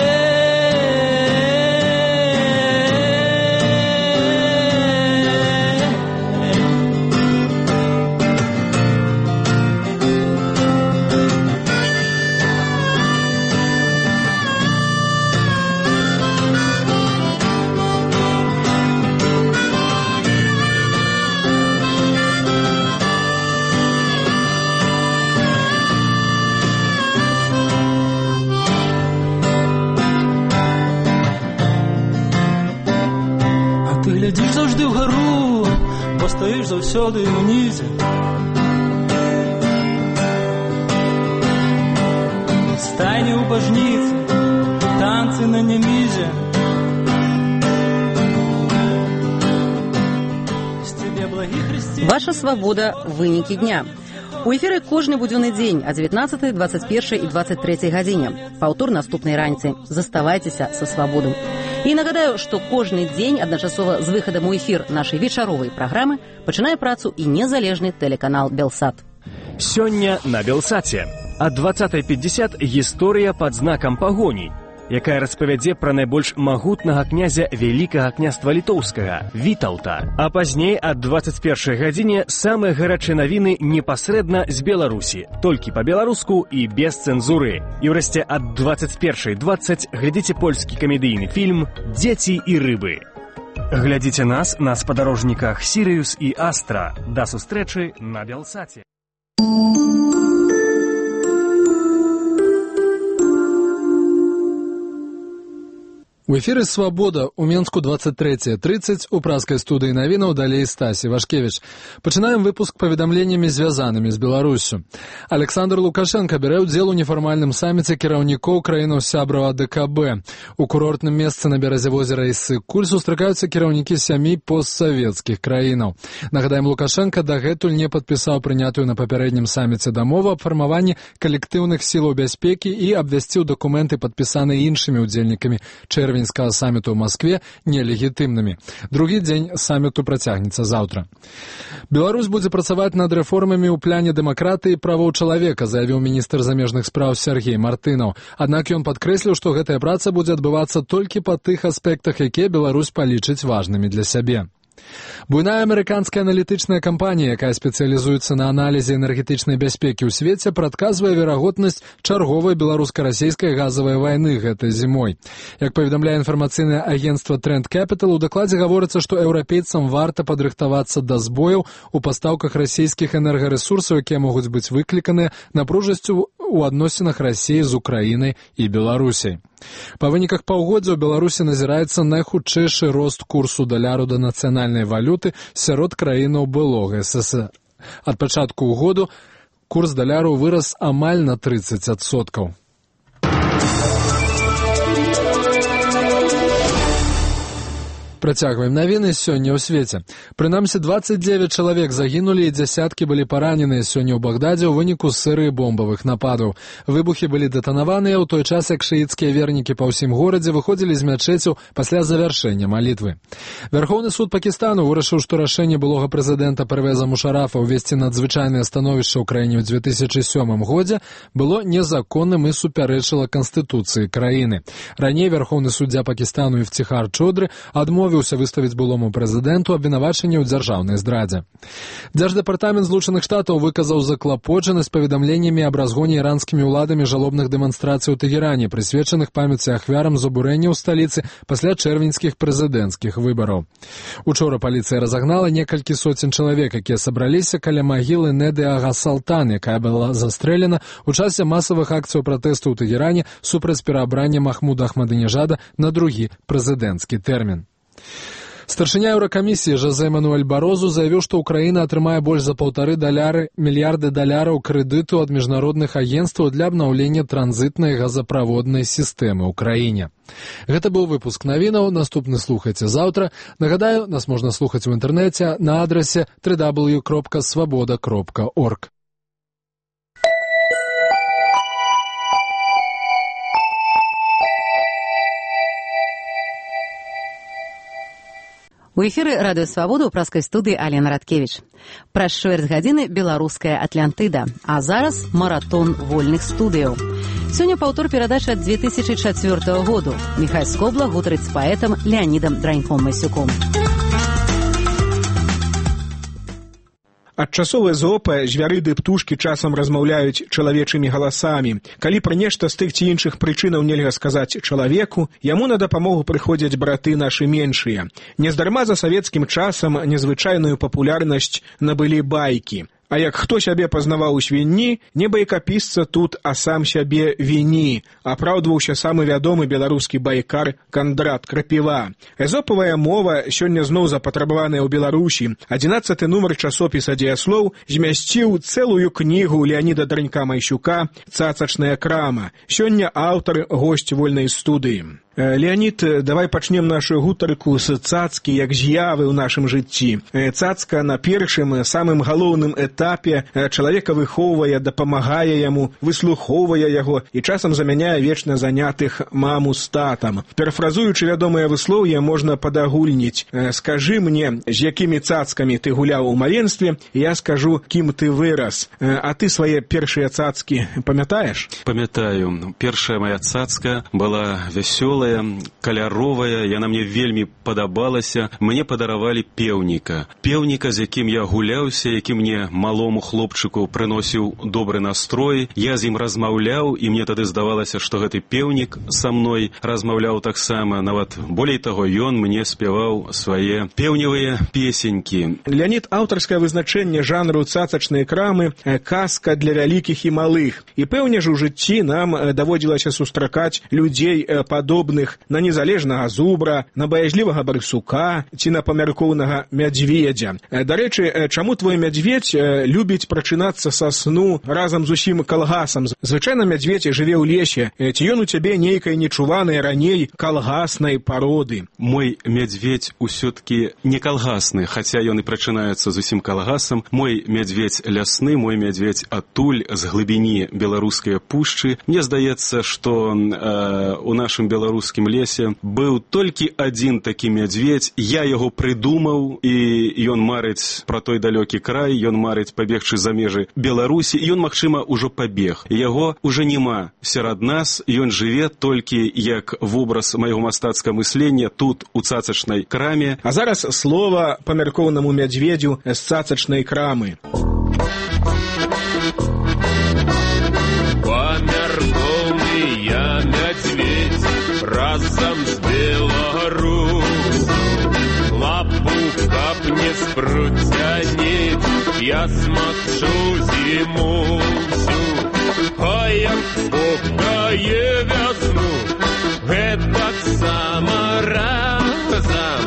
стаіш заўсёды ўнізе. Стайні ў бажніцы, танцы на немізе. Ваша свабода – вынікі дня. У эфіры кожны будзённы дзень о дзевятнаццатай, двадцать першай і двадцать трэцяй гадзіне. Паўтор наступнай раніцы. Заставайцеся са свабоду. І нагадаю, што кожны дзень адначасова з выхадам у эфір нашай вечаровай праграмы пачынае працу і незалежны тэлеканал «Белсат». Сёння на «Белсаце». Ад двадцатай пятьдесят гісторыя пад знакам пагоні, якая распавядзе пра найбольш магутнага князя Вялікага княства Літоўскага, Вітаўта. А пазней ад двадцать першай гадзіне самыя гарачыя навіны непасрэдна з Беларусі, толькі па-беларуску і без цэнзуры. І ўрэшце ад двадцать першай двадцать глядзіце польскі камедыйны фільм «Дзеці і рыбы». Глядзіце нас на спадарожніках «Сірыюс» і «Астра». Да сустрэчы на «Белсаце». У эфіры «Свабода» у Менску двадцать третье тридцать, у праскай студыі навінаў далей Стасі Вашкевіч. Пачынаем выпуск паведамленнямі, звязанымі з Беларуссю. Александр Лукашенко бярэ ўдзел у нефармальным саміце кіраўнікоў краінаў сябраў А Дэ Ка Бэ. У курортным месцы на беразе возера Іссык-Куль сустракаюцца кіраўнікі сямі постсавецкіх краінаў. Нагадаем, Лукашенко дагэтуль не падпісаў прынятую на папярэднім саміце дамову аб фармаванні калектыўных сілаў бяспекі і абвясціў дакументы, падпісаныя іншымі ўдзельнікамі чэрвеня Венскага саміту ў Маскве нелегітымнымі. Другі дзень саміту працягнецца заўтра. Беларусь будзе працаваць над рэформамі ў пляне дэмакратыі і правоў чалавека, заявіў міністр замежных спраў Сергей Мартынаў. Аднак ён падкрэсліў, што гэтая праца будзе адбывацца толькі па тых аспектах, якія Беларусь палічыць важнымі для сябе. Буйная амерыканская аналітычная кампанія, якая спецыялізуецца на аналізе энергетычнай бяспекі ў свеце, прадказвае верагоднасць чарговай беларуска-расейскай газавай вайны гэтай зімой. Як паведамляе інфармацыйнае агенцтва Trend Capital, у дакладзе гаворыцца, што еўрапейцам варта падрыхтавацца да збояў у пастаўках расійскіх энергарэсурсаў, якія могуць быць выкліканыя напружасцю у адносінах Расіі з Украінай і Беларусяй. Па выніках паўгоддзя ў Беларусі назіраецца найхутчэйшы рост курсу даляру да нацыянальнай валюты сярод краінаў былога Эс Эс Эр. Ад пачатку году курс даляру вырас амаль на тридцать адсоткаў. Працягваем навіны сёння ў свеце. Прынамсі двадцать девять чалавек загінулі і дзясяткі былі параненыя сёння ў Багдадзе ў выніку серыі бомбавых нападаў. Выбухі былі дэтанаваныя ў той час, як шыіцкія вернікі па ўсім горадзе выходзілі з мячэцяў пасля завяршэння малітвы. Вярхоўны суд Пакістану вырашыў, што рашэнне былога прэзідэнта Первеза Мушарафа ўвесці надзвычайнае становішча ў краіне ў две тысячы сёмым годзе было незаконным і супярэчыла канстытуцыі краіны. Раней вярхоўны суддзя Пакістану Ифтихар Чодри адмовіўся выставіць былому прэзідэнту абвінавачанне ў дзяржаўнай здрадзе. Дзярждэпартамент Злучаных Штатаў выказаў заклапочанасць паведамленнямі аб разгоне іранскімі ўладамі жалобных дэманстрацый у Тэгеране, прысвечаных памяці ахвярам забурэння ў сталіцы пасля чэрвеньскіх прэзідэнцкіх выбараў. Учора паліцыя разагнала некалькі соцень чалавек, якія сабраліся каля магілы Неды Ага Салтан, якая была застрэлена ў часе масавых акцыяў пратэсту ў Тэгеране супраць пераабрання Махмуда Ахмадынежада на другі прэзідэнцкі тэрмін. Старшыня Еўракамісіі Жозе Мануэль Барозу заявіў, што Украіна атрымае больш за паўтары даляры, мільярды даляраў крэдыту ад міжнародных агенцтваў для абнаўлення транзітнай газаправоднай сістэмы ў краіне. Гэта быў выпуск навінаў, наступны слухайце заўтра. Нагадаю, нас можна слухаць у інтэрнэце на адрасе дабл ю дабл ю дабл ю кропка свабода кропка орг. У эфіры радыё «Свабода» ў праскай студыі Алена Радкевіч. Праз чвэрць гадзіны беларуская Атлантыда, а зараз маратон вольных студыяў. Сёння паўтор перадачы ад две тысячы чацвёртага году. Міхай Скобла гутарыць з паэтам Леанідам Драньком-Масюком. Ад часоў Эзопа звяры ды птушкі часам размаўляюць чалавечымі галасамі. Калі пра нешта з тых ці іншых прычынаў нельга сказаць чалавеку, яму на дапамогу прыходзяць браты нашы меншыя. Нездарма за савецкім часам незвычайную папулярнасць набылі байкі. А як хто сябе пазнаваў у свінні, не байкапісца тут, а сам сябе віні, апраўдваўся самы вядомы беларускі байкар Кандрат Крапіва. Эзопавая мова сёння зноў запатрабаваная ў Беларусі. адзінаццаты нумар часопіса «Дзеяслоў» змясціў цэлую кнігу Леаніда Дранька-Майсюка «Цацачная крама». Сёння аўтар госць вольнай студыі. Леонид, давай пачнем нашу гутарку з цацкі як з'явы ў нашым жыцці. Цацка на першым, самым галоўным этапе чалавека выхоўвае, дапамагае яму, выслухоўвае яго і часам замяняе вечна занятых маму з татам. Перафразуючы вядомае выслоўе, можна падагульніць: скажы мне, з якімі цацкамі ты гуляў у маленстве, я скажу, кім ты вырас. А ты свае першыя цацкі памятаеш? Памятаю. Першая моя цацка была вясёлая, каляровая, яна мне вельмі падабалася. Мне падаравалі пеўніка. Пеўніка, з якім я гуляўся, які мне, малому хлопчыку, прыносіў добры настрой. Я з ім размаўляў, і мне тады здавалася, што гэты пеўнік са мной размаўляў таксама. Нават болей таго, ён мне спяваў свае пеўневыя песенькі. Леонид, аўтарскае вызначэнне жанру цацачнай крамы — казка для вялікіх і малых. І пэўне ж у жыцці нам даводзілася сустракаць людзей падобных на незалежнага зубра, на баязлівага барсука ці на памяркоўнага мядзведзя. Дарэчы, чаму твой мядзведзь любіць прачынацца са сну разам з усім калгасам? Звычайна мядзведзь жыве ў лесе. Ці ён у цябе нейкай нечуванай раней калгаснай пароды? Мой мядзведзь усё-ткі не калгасны, хаця ён і прачынаецца з усім калгасам. Мой мядзведзь лясны, мой мядзведзь адтуль, з глыбіні беларускай пушчы. Мне здаецца, што э, у нашым беларускім лесе быў толькі адзін такі мядзведзь. Я яго прыдумаў, і ён марыць пра той далёкі край, ён марыць пабегчы за межы Беларусі, і ён, магчыма, ужо пабег. Яго уже няма сярод нас, ён жыве толькі як вобраз майго мастацкага мыслення тут, у цацачнай краме. А зараз слова памяркоўнаму мядзведзю з цацачнай крамы. Памяркоўны я мядзведзь разом с Беларусью, лапу капне спрутянет, я смокчу зиму всю. А як покае весну, гэтак сама разом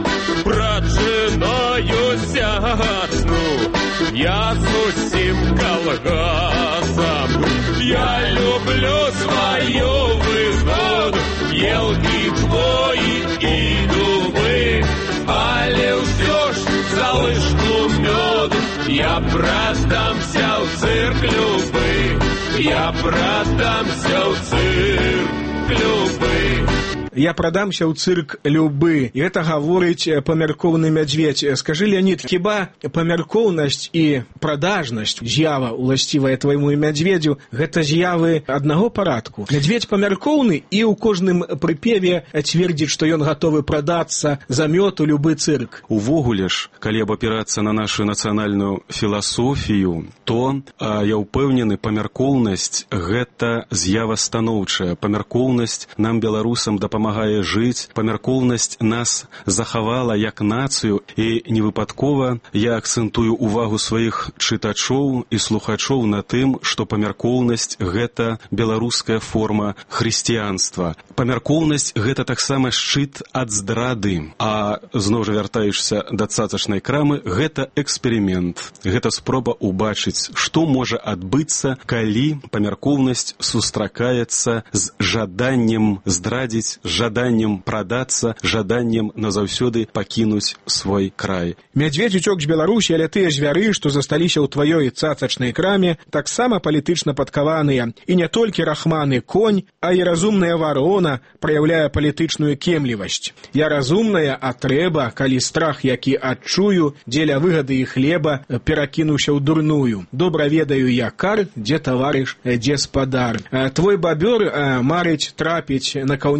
прачынаюся сну. Я з усім калгасам, я люблю свою выгоду, елки, хвои и дубы, але ўсё ж за лыжку мёду я продамся ў цирк любы, я продамся ў цирк любы. Я прадамся ў цырк любы. І гэта гаворыць памяркоўны мядзведзь. Скажы, Леонид, хіба памяркоўнасць і прадажнасць, з'ява уласцівая твайму мядзведзю, гэта з'явы аднаго парадку? Мядзведзь памяркоўны і ў кожным прыпеве цвердзіць, што ён гатовы прадацца за мёд у любы цырк. Увогуле ж, калі абапірацца на нашу нацыянальную філасофію, то а, я ўпэўнены, памяркоўнасць гэта з'ява станоўчая. Памяркоўнасць нам, беларусам, дапамагае Памагае жыць, памяркоўнасць нас захавала як нацыю, і невыпадкова я акцэнтую увагу сваіх чытачоў і слухачоў на тым, што памяркоўнасць гэта беларуская форма хрысціянства. Памяркоўнасць гэта таксама шчыт ад здрады, а зноў жа вяртаешся да цацачнай крамы, гэта эксперымент, гэта спроба ўбачыць, што можа адбыцца, калі памяркоўнасць сустракаецца з жаданнем здрадзіць, жаданнем прадацца, жаданнем назаўсёды пакінуць свой край. Мядзведзь уцёк з Беларусі, але тыя звяры, што засталіся ў тваёй цацачнай краме, таксама палітычна падкаваныя. І не толькі рахманы конь, а і разумная варона праяўляе палітычную кемлівасць. Я разумная, а трэба, калі страх, які адчую, дзеля выгады і хлеба, перакінуўся ў дурную. Добра ведаю я кар, дзе таварыш, дзе спадар. Твой бабёр марыць трапіць на каўнер начальніка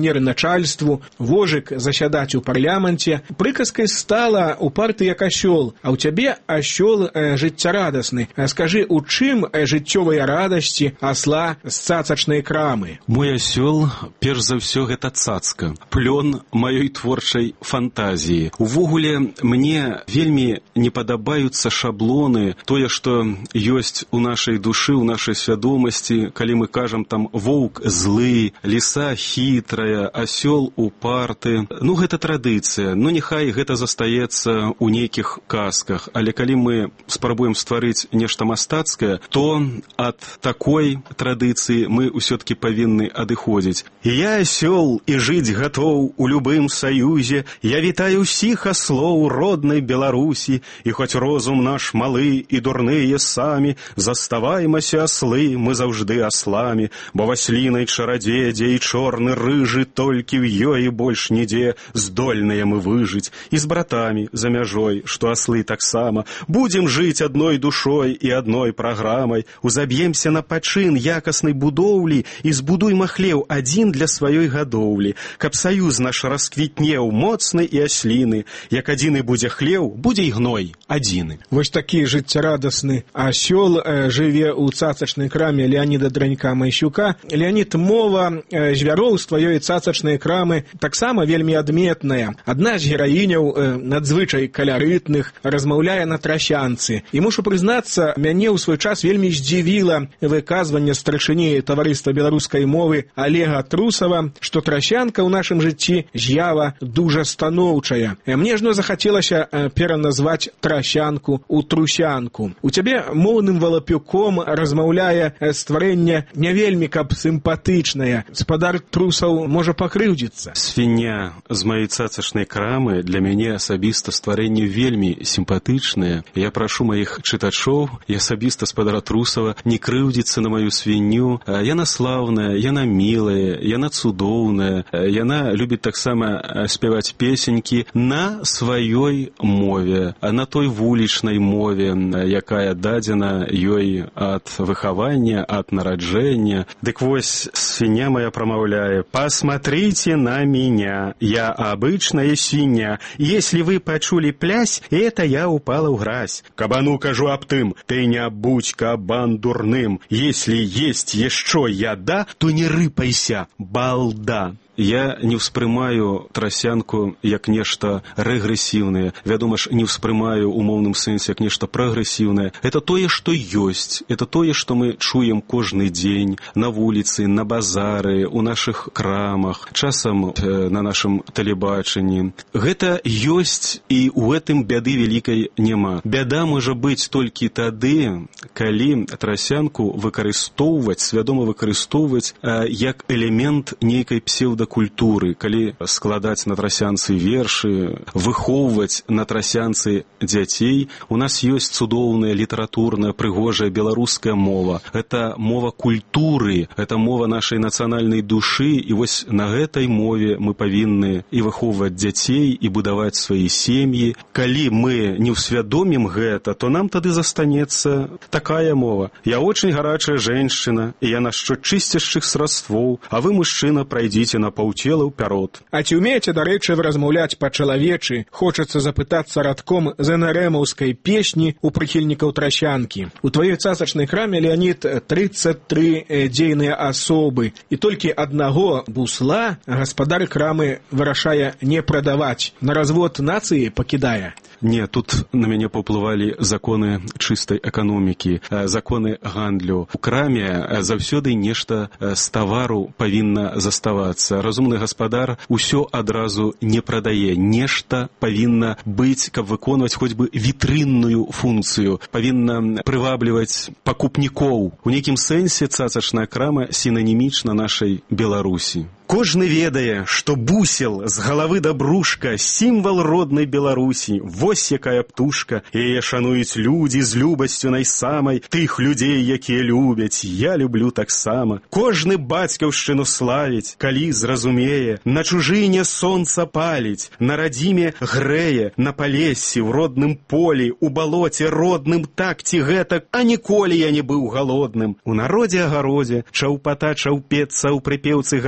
начальству, вожык засядаць у парламенце. Прыказкай стала у партыі як асёл, а ў цябе асёл э, жыццярадасны. Скажы, у чым жыццёвыя радасці асла з цацачнай крамы? Мой асёл, перш за ўсё, гэта цацка, плён маёй творчай фантазіі. Увогуле, мне вельмі не падабаюцца шаблоны, тое, што ёсць у нашай душы, у нашай свядомасці, калі мы кажам там воўк злы, ліса хітрая, асёл упарты. Ну, гэта традыцыя, ну, няхай гэта застаецца ў нейкіх казках, але калі мы спрабуем стварыць нешта мастацкае, то ад такой традыцыі мы ўсё-ткі павінны адыходзіць. Я асёл і жыць гатоў у любым саюзе, я вітаю ўсіх аслоў роднай Беларусі, і хоць розум наш малы і дурныя самі, заставаймася аслы, мы заўжды асламі, бо васлінай чарадзедзе і чорны рыжы толькі в ёй і больш нідзе здольныя мы выжыць, і з братамі за мяжой, што аслы таксама, будзем жыць адной душой і адной праграмай, узаб'емся на пачын якаснай будоўлі і збудуйма хлеў адзін для сваёй гадоўлі, каб саюз наш расквітнеў моцны і асліны, як адзіны будзе хлеў, будзе і гной адзіны. Вось такі жыццярадасны асёл э, жыве ў цацачнай краме Леаніда Дранька Майсюка. Леанід, мова э, звяроў з тваёй цацачнай крамы таксама вельмі адметная. Адна з гераіняў э, надзвычай каларытных размаўляе на трасянцы. І мушу прызнацца, мяне ў свой час вельмі здзівіла выказванне старшыні таварыства беларускай мовы Олега Трусова, што трасянка ў нашым жыцці з'ява дужа станоўчая. Мне жно захацелася э, пераназваць трасянку ў трусянку. У цябе моўным валапюком размаўляе стварэнне не вельмі каб сімпатычнае. Спадар Трусаў можа пакрыўдзіцца. Свіня з маёй цацачнай крамы для мяне асабіста стварэнне вельмі сімпатычнае. Я прашу маіх чытачоў і асабіста спадара Трусава не крыўдзіцца на маю свінню. Яна слаўная, яна мілая, яна цудоўная, яна любіць таксама спяваць песенькі на сваёй мове, на той вулічнай мове, якая дадзена ёй ад выхавання, ад нараджэння. Дык вось свиня моя промовляет: «Посмотрите на меня, я обычная свинья. Если вы почули плясь, это я упала в грязь. Кабану кажу об тым, ты не будь кабан дурным. Если есть еще яда, то не рыпайся, балда». Я не ўспрымаю трасянку як нешта рэгрэсіўнае. Вядома ж, не ўспрымаю ў моўным сэнсе як нешта прагрэсіўнае. Это тое, што ёсць. Это тое, што мы чуем кожны дзень на вуліцы, на базары, у нашых крамах, часам э, на нашым тэлебачанні. Гэта ёсць, і ў гэтым бяды вялікай няма. Бяда можа быць толькі тады, калі трасянку выкарыстоўваць, свядома выкарыстоўваць э, як элемент нейкай псевдо культуры, калі складаць на трасянцы вершы, выхоўваць на трасянцы дзяцей. У нас ёсць цудоўная літаратурная, прыгожая беларуская мова. Это мова культуры, это мова нашай нацыянальнай душы, і вось на гэтай мове мы павінны і выхоўваць дзяцей, і будаваць свае сем'і. Калі мы не ўсвядомім гэта, то нам тады застанецца такая мова: «Я очень гарачая женщина, і я на що чысцяшчых сродствоў, а вы, мужчына, прайдзіце на паўцела ўпярод». А ці ўмееце, дарэчы, размаўляць па-чалавечы? Хочацца запытацца радком з эн эр эмаўскай песні у прыхільнікаў трасянкі. У тваёй цацачнай краме, Леанід, трыццаць тры дзейныя асобы, і толькі аднаго бусла гаспадар крамы вырашае не прадаваць. На развод нацыі пакідае. Не, тут на мяне паўплывалі законы чыстай эканомікі, законы гандлю. У краме заўсёды нешта з тавару павінна заставацца. Разумны гаспадар усё адразу не прадае. Нешта павінна быць, каб выконваць хоць бы вітрынную функцыю, павінна прывабліваць пакупнікоў. У нейкім сэнсе цацачная крама сінанімічна нашай Беларусі. Кожны ведае, што бусел з галавы да брушка сімвал роднай Беларусі. Вось якая птушка, яе шануюць людзі з любасцю найсамай, тых людзей, якія любяць, я люблю таксама. Кожны бацькаўшчыну славіць, калі зразумее, на чужыне сонца паліць, на радзіме грэе, на палессі, ў родным полі, у балоце родным так ці гэтак, а ніколі я не быў галодным. У народзе-агародзе чаўпата чаўпецца ў прыпеўцы гарадзец,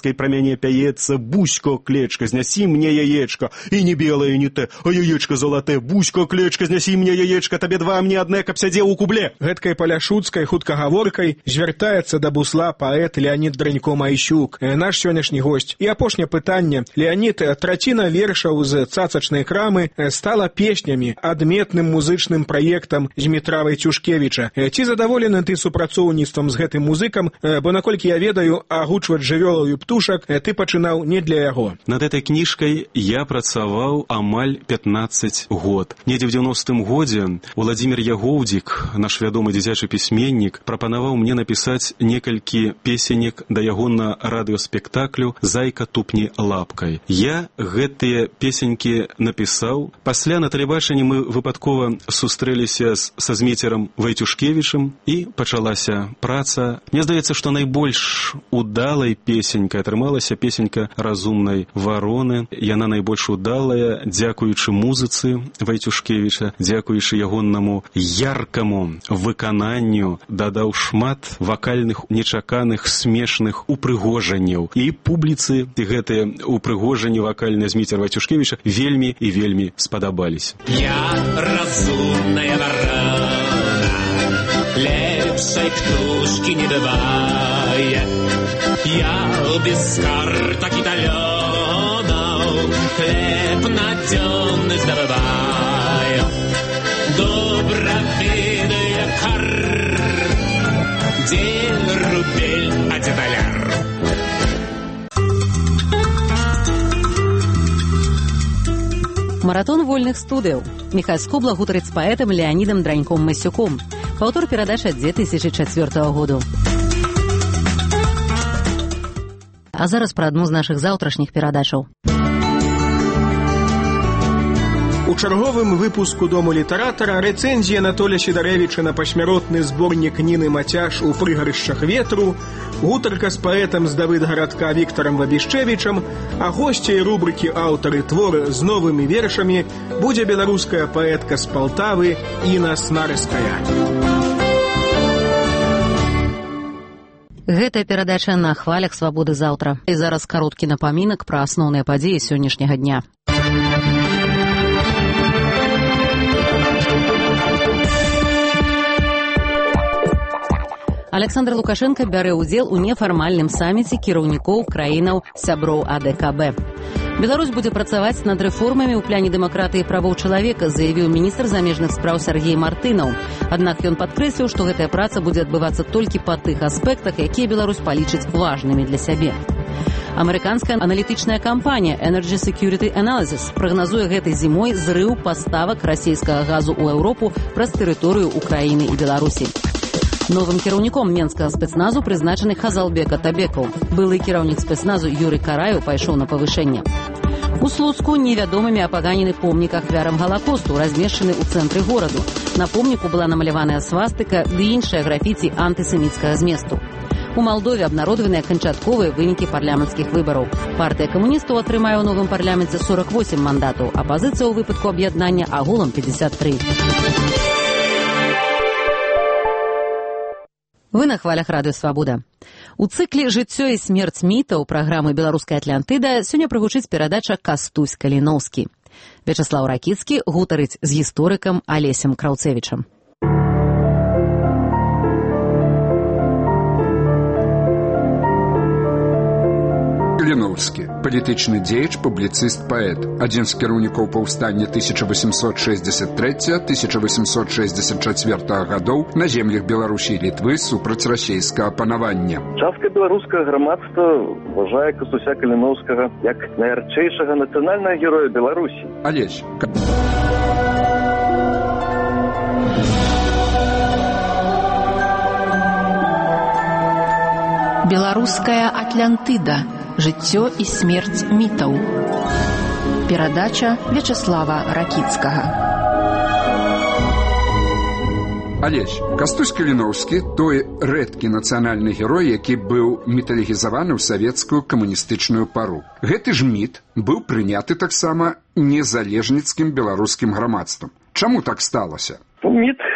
ласкай пра мяне пяецца, бусько, клечка, знясі мне яечка, і не белае, не те, а яечка залатэ, бусько, клечка, знясі мне яечка, табе два, мне аднэ, каб сядзеў у кубле. Гэткай паляшуцкай хуткагаворкай звяртаецца да бусла паэт Леонид Дранько Майсюк, наш сённяшні госць. І апошняе пытанне. Леонид, траціна вершаў з цацачнай крамы стала песнямі, адметным музычным праектам Змітра Вайцюшкевіча. Ці задаволены ты супрацоўніцтвам з гэтым музыкам, бо, наколькі я ведаю, агучваць жывёлаў і птушак ты пачынаў не для яго. Над этой кніжкай я працаваў амаль пятнаццаць год. Недзе ў дзевяностым годзе Владзімір Ягоўдзік, наш вядомы дзіцячы пісьменнік, прапанаваў мне напісаць некалькі песенек да яго на радыёспектаклю «Зайка тупні лапкай». Я гэтыя песенькі напісаў. Пасля на тэлебачанні мы выпадкова сустрэліся са Зміцерам Вайцюшкевічым і пачалася праца. Мне здаецца, што найбольш удалай песенькай атрымалася песенька «Разумнай вароны». Яна найбольш удалая, дзякуючы музыцы Вайцюшкевіча, дзякуючы ягоннаму яркаму выкананню, дадаў шмат вакальных, нечаканых, смешных упрыгожанняў. І публіцы гэтыя упрыгожанні вакальныя Зміцера Вайцюшкевіча вельмі і вельмі спадабались. Я разумная ворона, лепшай птушки не бывает. Я без карток и талонов хлеб надежный добываю. Добро видая кар, где рубель, а где доляр. Маратон вольных студыяў. Міхась Скобла гутарыць з паэтам Леонідам Драньком Масюком. Паўтор перадача две тысячы чацвёртага году. А зараз пра адну з нашых заўтрашніх перадачаў. У чарговым выпуску Дому літаратара рэцэнзія Анатолія Сідарэвіча на пасмяротны зборнік Ніны Мацяш «У прыгарышчах ветру», гутарка з паэтам з Давыдгарадка Віктарам Вабішчэвічам, а госцяй рубрыкі «Аўтары твора» з новымі вершамі будзе беларуская паэтка з Палтавы Іна Снарыская. Гэта перадача на хвалях свабоды заўтра. І зараз кароткі напамінак пра асноўныя падзеі сённяшняга дня. Александр Лукашенко бярэ ўдзел у нефармальным саміце кіраўнікоў краінаў сяброў А Дэ Ка Бэ. Беларусь будзе працаваць над рэформамі ў пляне дэмакратыі і правоў чалавека, заявіў міністр замежных спраў Сяргей Мартынаў. Аднак ён падкрэсліў, што гэтая праца будзе адбывацца толькі па тых аспектах, якія Беларусь палічыць важнымі для сябе. Амерыканская аналітычная кампанія Energy Security Analysis прагназуе гэтай зімой зрыў паставак расійскага газу ў Еўропу праз тэрыторыю Украіны і Беларусі. Новым кіраўніком менскага спецназу прызначаны Хазалбек Атабекаў. Былы кіраўнік спецназу Юрый Караеў пайшоў на павышэнне. У Слуцку невядомымі апаганены помнік ахвярам Галакосту, размешчаны ў цэнтры гораду. На помніку была намаляваная свастыка ды іншыя графіці антысеміцкага зместу. У Малдове абнародаваныя канчатковыя вынікі парламенцкіх выбараў. Партыя камуністаў атрымае ў новым парламенце сорок восем мандатаў, апазіцыя ў выпадку аб'яднання агулам пятьдесят три. Вы на хвалях радыё «Свабода». У цыкле «Жыццё і смерць мітаў» праграмы «Беларуская Атлантыда» сёння прагучыць перадача «Кастусь Каліноўскі». Вячаслаў Ракіцкі гутарыць з гісторыкам Алесем Краўцевічам. Каліноўскі, палітычны дзеяч, публіцыст, паэт. Адзін з кіраўнікоў паўстання тысяча восемьсот шестьдесят третьего — тысяча восемьсот шестьдесят четвёртого гадоў на землях Беларусі і Літвы супраць расійскага панавання. Частка беларускага грамадства вважае Кастуся Каліноўскага як найярчэйшага нацыянальнага героя Беларусі. Алесь. Беларуская Атлантыда. Жыццё і смерць мітаў. Перадача Вячаслава Ракіцкага. Алесь, Кастусь Каліноўскі – той рэдкі нацыянальны герой, які быў міталогізаваны ў савецкую камуністычную пару. Гэты ж міт быў прыняты таксама незалежніцкім беларускім грамадствам. Чаму так сталася? Міт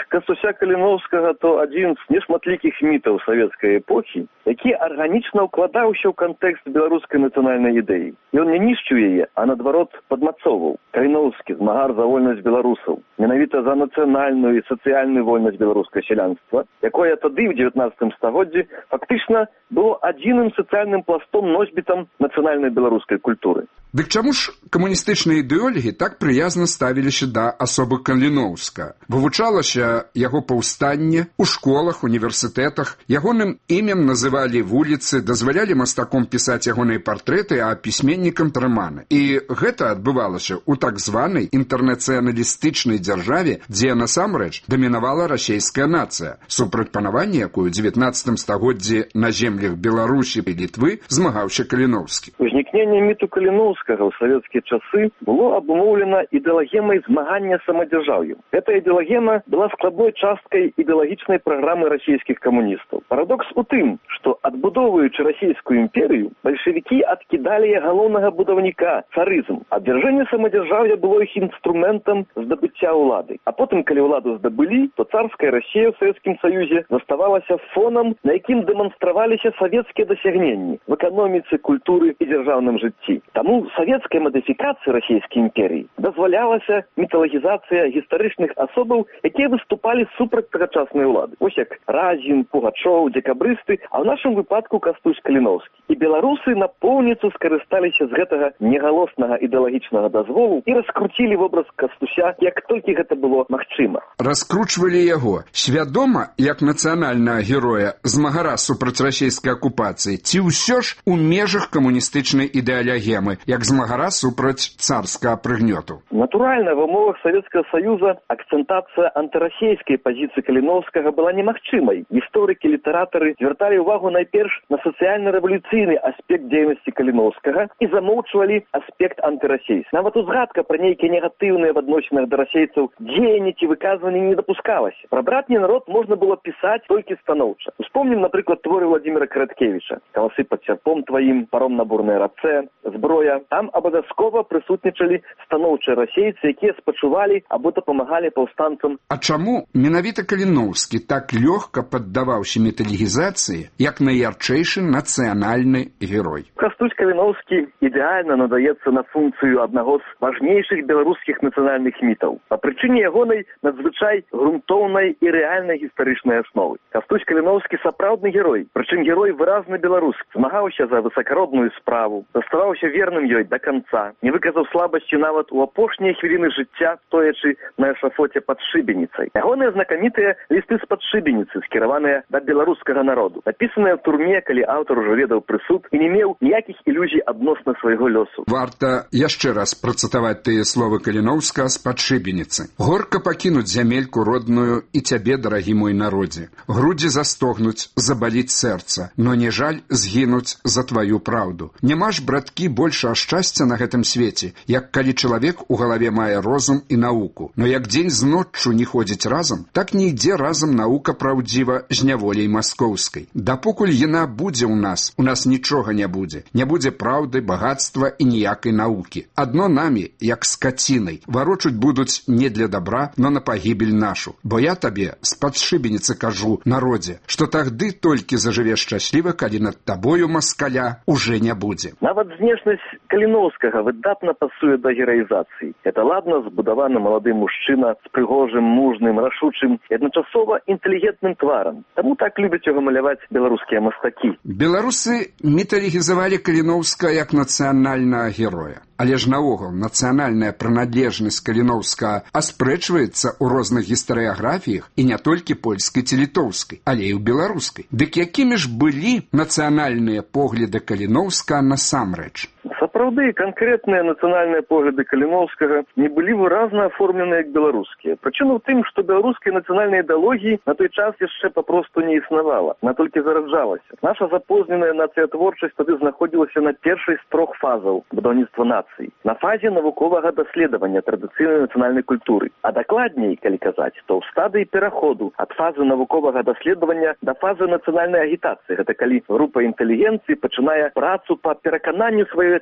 Кастуся Каліноўскага то адзін з нешматлікіх мітаў савецкай эпохі, які арганічна ўкладаўся ў кантэкст беларускай нацыянальнай ідэі. Ён не нішчыў яе, а наадварот падмацоўваў. Каліноўскі змагар за вольнасць беларусаў, менавіта за нацыянальную і сацыяльную вольнасць беларускага сялянства, якое тады ў дзевятнаццатым стагоддзі фактычна было адзіным сацыяльным пластом носьбітам нацыянальнай беларускай культуры. Дык чаму ж камуністычныя ідэолагі так прыязна ставіліся да асобы Каліноўска? Вывучалася яго паўстанне ў школах, універсітэтах, ягоным імем называлі вуліцы, дазвалялі мастаком пісаць ягоныя партрэты, а пісьменнікам раманы. І гэта адбывалася ў так званай інтэрнацыяналістычнай дзяржаве, дзе насамрэч дамінавала расейская нацыя, супраць панавання якой у дзевятнаццатым стагоддзі на землях Беларусі і Літвы змагаўся Каліноўскі. Узнікненне міту Каліноўскага ў савецкія часы было абумоўлена ідэалагемай змагання самадзяржаўем. Эта ідэалагема была складной часткай ідэалагічнай праграмы расійскіх камуністаў. Парадокс у тым, што адбудоўваючы расійскую імперыю, бальшавікі адкідалі галоўнага будаўніка царызм. Абвяржэнне самадзяржаўя было іх інструментам здабыцця ўлады. А потым, калі ўладу здабылі, то царская Расія ў Савецкім Саюзе заставалася фонам, на якім дэманстраваліся савецкія дасягненні в эканоміцы, культуры і дзяржаўным жыцці. Таму савецкая мадыфікацыя расійскай імперіі дазвалялася міталагізацыя гістарычных асобаў, якія выступалі супраць тагачаснай улады. Вось як Разін, Пугачоў, декабрысты, а ў нашым выпадку Кастусь Каліноўскі. І беларусы напоўніцу скарысталіся з гэтага негалоснага ідэалагічнага дазволу і раскруцілі вобраз Кастуся, як толькі гэта было магчыма. Раскручвалі яго свядома як нацыянальнага героя, змагара супраць расійскай акупацыі, ці ўсё ж у межах камуністычнай ідэалягемы, як змагара супраць царскага прыгнёту? Натуральна, в умовах Савецкага Саюза акцэнтацыя антырасійскай пазіцыі Каліноўскага была немагчымай. Гісторыкі, літаратары звярталі ўвагу найперш на сацыяльна-рэвалюцыйны аспект дзейнасці Каліноўскага і замоўчвалі аспект антырасійскі. Нават узгадка пра нейкія негатыўныя в адносінах да расейцаў дзеянні ці выказванні не дапускалася. Пра братні народ можна было пісаць толькі станоўча. Успомнім, напрыклад, творы Владзіміра Караткевіча «Каласы пад сярпом тваім», «Паром на бурнай рацэ», «Зброя». Там абавязкова прысутнічалі станоўчыя расейцы, якія спачувалі або дапамагалі паўстанцам. А чаму менавіта Каліноўскі так лёгка паддаваўся міталігізацыі, як найярчэйшы нацыянальны герой? Кастусь Каліноўскі ідэальна надаецца на функцыю аднаго з важнейшых беларускіх нацыянальных мітаў. Па прычыне ягонай надзвычай грунтоўнай і рэальнай гістарычнай асновы. Кастусь Каліноўскі сапраўдны герой, прычым герой выразна беларускі, змагаўся за высакародную справу, заставаўся верным ёй да канца, не выказаў слабасці нават у апошнія хвіліны жыцця, стоячы на эшафоце пад шыбеніцай. Ягоныя знакамітыя лісты з-пад шыбеніцы, скіраваныя да беларускага народу, напісаныя ў турме, калі аўтар ужо ведаў прысуд і не меў ніякіх ілюзій адносна свайго лёсу. Варта яшчэ раз працытаваць тыя словы Каліноўскага з-пад шыбеніцы. Горка пакінуць зямельку родную і цябе, дарагі мой народзе. Грудзі застогнуць, забаліць сэрца, но не жаль згінуць за тваю праўду. Няма ж, браткі, большага шчасця на гэтым свеце, як калі чалавек у галаве мае розум і науку. Но як дзень з ноччу не ходзіць разам, так не ідзе разам наука праўдзіва з няволяй маскоўскай. Дапокуль яна будзе ў нас, у нас нічога не будзе. Не будзе праўды, багатства і ніякай наукі. Адно намі, як скацінай, варочуць будуць не для добра, но на пагібель нашу. Бо я табе з-пад шыбеніцы кажу, народзе, што тагды толькі зажывеш шчасліва, калі над табою маскаля уже не будзе. Нават знешнасць Каліноўскага выдатна пасуе да гераізацыі. Это ладна збудаваны малады мужчына з прыгожым, мужным, рашучым і адначасова інтэлігентным тварам. Таму так любяць яго маляваць беларускія мастакі. Беларусы міталігізавалі Каліноўскага як нацыянальнага героя. Але ж наогул нацыянальная прыналежнасць Каліноўскага аспрэчваецца ў розных гістарыяграфіях і не толькі польскай ці літоўскай, але і ў беларускай. Дык якімі ж былі нацыянальныя погляды Каліноўскага насамрэч? Сапраўды, канкрэтныя нацыянальныя погляды Каліноўскага не былі выразна аформлены як беларускія. Прычына ў тым, што беларускай нацыянальнай ідэалогіі на той час яшчэ папросту не існавала, она толькі зараджалася. Наша запозненая нацыятворчасць тады знаходзілася на першай з трох фазаў будаўніцтва нацыі. На фазе навуковага даследавання традыцыйнай нацыянальнай культуры. А дакладней, калі казаць, то ў стадыі пераходу ад фазы навуковага даследавання да фазы нацыянальнай агітацыі. Гэта калі група інтэлігенцыі пачынае працу па перакананню сваёй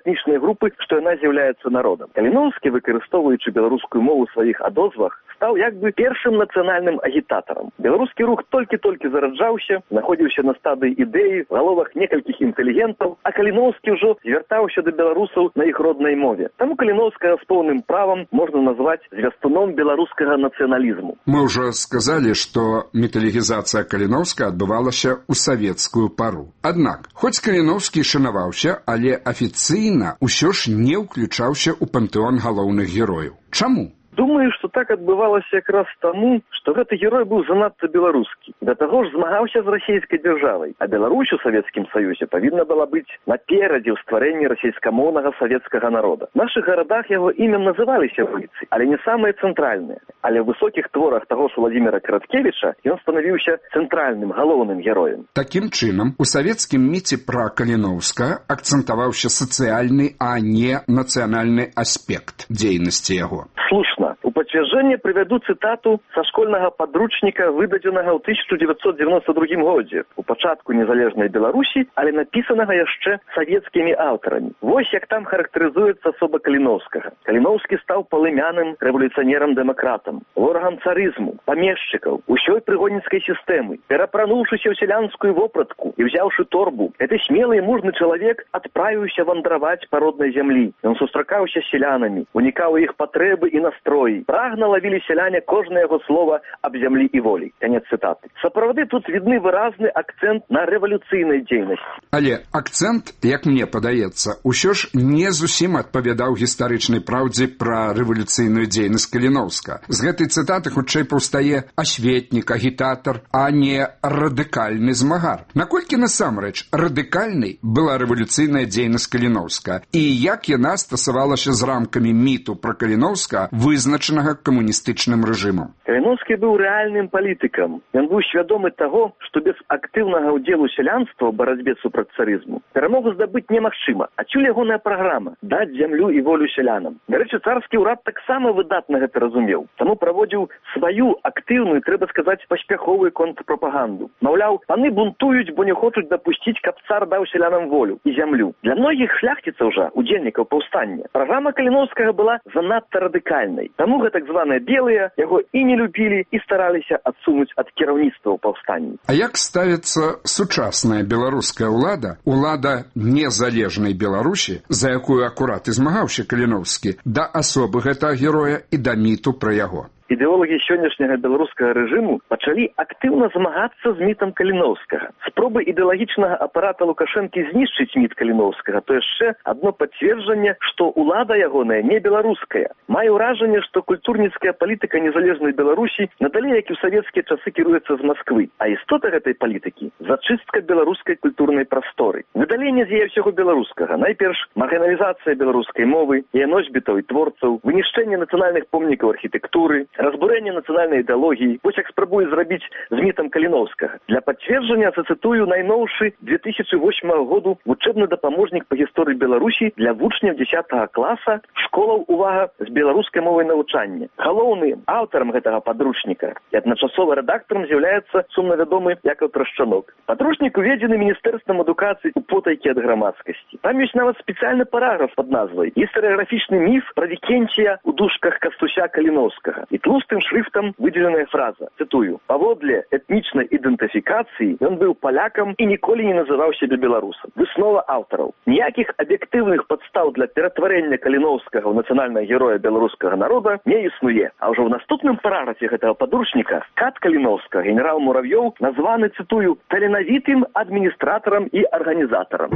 этнічнай групы, што яна з'яўляецца народам. Каліноўскі, выкарыстоўваючы беларускую мову ў сваіх адозвах, стаў як бы першым нацыянальным агітатарам. Беларускі рух толькі-толькі зараджаўся, знаходзіўся на стадыі ідэі, в галовах некалькіх інтэлігентаў, а Каліноўскі ўжо звяртаўся да беларусаў на іх роднай мове. Таму Каліноўскага з поўным правам можна назваць звястуном беларускага нацыяналізму. Мы ўжо сказалі, што міталігізацыя Каліноўска адбывалася ў савецкую пару. Аднак, хоць Каліноўскі шанаваўся, але афіцыйна ўсё ж не ўключаўся ў пантэон галоўных герояў. Чаму? Думаю, што так адбывалася якраз таму, што гэты герой быў занадта беларускі. Да таго ж змагаўся з расійскай дзяржавай, а Беларусь у Савецкім Саюзе павінна была быць наперадзе ў стварэнні расійскамоўнага савецкага народа. В нашых гарадах яго імем называліся вуліцы, але не самыя цэнтральныя. Але ў высокіх творах таго ж Владзіміра Караткевіча ён станавіўся цэнтральным, галоўным героем. Такім чынам, у савецкім міце пра Каліноўска акцэнтаваўся сацыяльны, а не нацыянальны аспект дзейнасці яго. Слушна. У пацвярджэнне прывяду цытату са школьнага падручніка, выдадзенага ў тысяча дзевяцьсот дзевяносто другім годзе, у пачатку незалежнай Беларусі, але напісанага яшчэ савецкімі аўтарамі. Вось як там характарызуецца асоба Каліноўскага. Каліноўскі стаў палымяным рэвалюцыянерам-дэмакратам, ворагам царызму, памешчыкаў, усёй прыгонніцкай сістэмы. Перапрануўшыся ў сялянскую вопратку і ўзяўшы торбу, гэты смелы і мужны чалавек адправіўся вандраваць па роднай зямлі. Ён сустракаўся з сялянамі, унікаў іх патрэбы і настрой. Прагна лавілі сяляне кожнае яго слова аб зямлі і волі. Канец цытаты. Сапраўды тут відны выразны акцэнт на рэвалюцыйнай дзейнасці. Але акцэнт, як мне падаецца, усё ж не зусім адпавядаў гістарычнай праўдзе пра рэвалюцыйную дзейнасць Каліноўска. З гэтай цытаты хутчэй паўстае асветнік, агітатар, а не радыкальны змагар. Наколькі насамрэч радыкальнай была рэвалюцыйная дзейнасць Каліноўска і як яна стасавалася з рамкамі міту пра Каліноўска, вызначанага камуністычным рэжымам. Каліноўскі быў рэальным палітыкам. Ён быў свядомы таго, што без актыўнага ўдзелу сялянства ў барацьбе супраць царызму перамогу здабыць немагчыма. Адсюль ягоная праграма даць зямлю і волю сялянам. Дарэчы, царскі ўрад таксама выдатна гэта разумеў. Таму праводзіў сваю актыўную, трэба сказаць, паспяховую контрпрапаганду. Маўляў, паны бунтуюць, бо не хочуць дапусціць, каб цар даў сялянам волю і зямлю. Для многіх шляхціцаў жа, удзельнікаў паўстання, праграма Каліноўскага была занадта радыкальнай. Таму гэта так званыя белыя яго і не любілі, і стараліся адсунуць ад кіраўніцтва ў паўстанні. А як ставіцца сучасная беларуская ўлада, улада незалежнай Беларусі, за якую акурат і змагаўся Каліноўскі, да асобы гэтага героя і да міту пра яго? Ідэолагі сённяшняга беларускага рэжыму пачалі актыўна змагацца з мітам Каліноўскага. Спробы ідэалагічнага апарата Лукашэнкі знішчыць міт Каліноўскага то яшчэ адно пацверджанне, што ўлада ягоная не беларуская. Мае ўражанне, што культурніцкая палітыка незалежнай Беларусі надалей, як і ў савецкія часы, кіруецца з Масквы. А істота гэтай палітыкі – зачыстка беларускай культурнай прасторы. Выдаленне з яе ўсяго беларускага. Найперш маргіналізацыя беларускай мовы, яе носьбітаў і творцаў, вынішчэнне нацыянальных помнікаў архітэктуры, разбурэнне нацыянальнай ідэалогіі, вось як спрабуе зрабіць з мітам Каліноўскага. Для пацверджання зацытую найноўшы две тысячи восьмага году вучэбны дапаможнік па гісторыі Беларусі для вучняў дзесятага класа школаў, увага, з беларускай мовай навучання. Галоўным аўтарам гэтага падручніка і адначасова рэдактарам з'яўляецца сумна вядомы Якаў Трашчанок. Падручнік уведзены міністэрствам адукацыі у потайкі ад грамадскасці. Там ёсць нават спецыяльны параграф пад назвай «Гістарыяграфічны міф пра Вікенція ў дужках Кастуся Каліноўскага». І тлустым шрифтам выделенная фраза, цитую, «Паводле этнічнай ідэнтыфікацыі ён быў палякам і ніколі не называў сябе беларусам». Выснова аўтараў. Ніякіх аб'ектыўных падстаў для ператварэння Каліноўскага ў нацыянальнага героя беларускага народа не існуе. А ўжо ў наступным параграфе гэтага падручніка кат Каліноўскага, генерал Муравьёў, названы, цитую, «таленавітым адміністратарам і арганізатарам».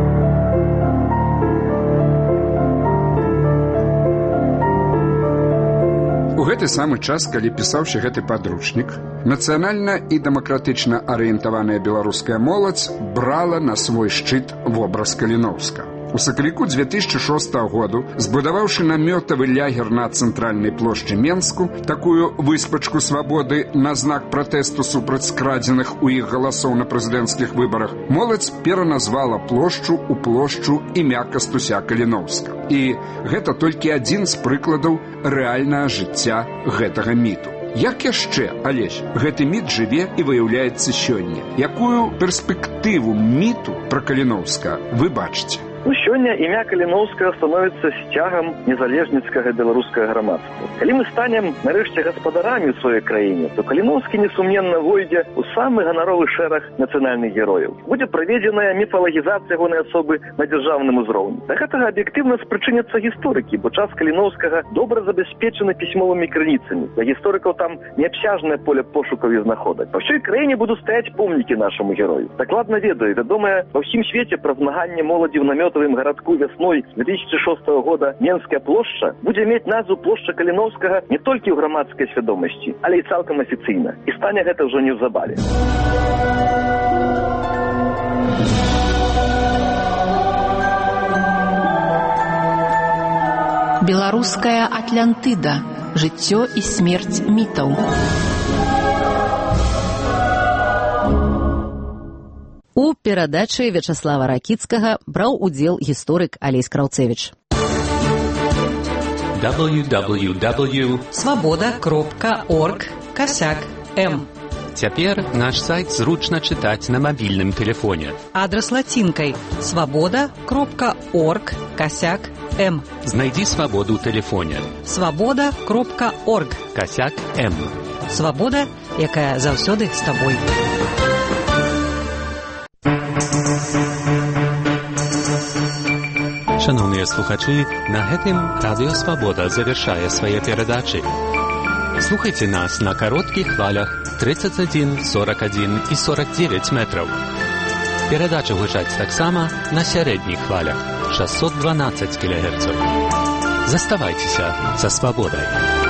У гэты самы час, калі пісаўся гэты падручнік, нацыянальна і дэмакратычна арыентаваная беларуская моладзь брала на свой шчыт вобраз Каліноўска. У сакавіку две тысячи шостага году, збудаваўшы намётавы лягер на цэнтральнай плошчы Менску, такую выспачку свабоды на знак пратэсту супраць скрадзеных у іх галасоў на прэзідэнцкіх выбарах, моладзь пераназвала плошчу ў плошчу імя Кастуся Каліноўска. І гэта толькі адзін з прыкладаў рэальнага жыцця гэтага міту. Як яшчэ, Алесь, гэты міт жыве і выяўляецца сёння? Якую перспектыву міту пра Каліноўска вы бачыце? Ну, сёння імя Каліноўскага становіцца сцягам незалежніцкага беларускага грамадства. Калі мы станем нарэшце гаспадарамі ў сваёй краіне, то Каліноўскі несумненна войдзе ў самы ганаровы шэраг нацыянальных герояў. Будзе праведзеная міфалагізацыя ягонай асобы на дзяржаўным узроўні. Да гэтага аб'ектыўна спрычыняцца гісторыкі, бо час Каліноўскага добра забяспечаны пісьмовымі крыніцамі. Для гісторыкаў там неабсяжнае поле пошукаў і знаходак. Па ўсёй краіне будуць стаяць помнікі нашаму герою. Дакладна ведаю, вядомая ва ўсім свеце пра змаганне моладзі ў намётавым гарадку вясной две тысячи шостого года Менская плошча будзе мець назву плошча Каліноўскага не толькі ў грамадскай свядомасці, але і цалкам афіцыйна. І стане гэта ўжо неўзабаве. Беларуская Атлантыда. Жыццё і смерць мітаў. У перадачы Вячаслава Ракіцкага браў удзел гісторык Алесь Краўцевіч. дабл ю дабл ю дабл ю кропка свабода кропка орг касяк эм. Цяпер наш сайт зручна чытаць на мабільным тэлефоне. Адрас лацінкай свабода кропка орг касяк эм. Знайдзі свабоду ў тэлефоне. свабода кропка орг касяк эм. Свабода, якая заўсёды з табой. Шановныя слухачы, на гэтым Радыё Свабода завяршае свае перадачы. Слухайце нас на кароткіх хвалях тридцать один, сорок один і сорок девять метраў. Перадача гучаць таксама на сярэдніх хвалях шестьсот двенадцать кілогерцаў. Заставайцеся са свабодай.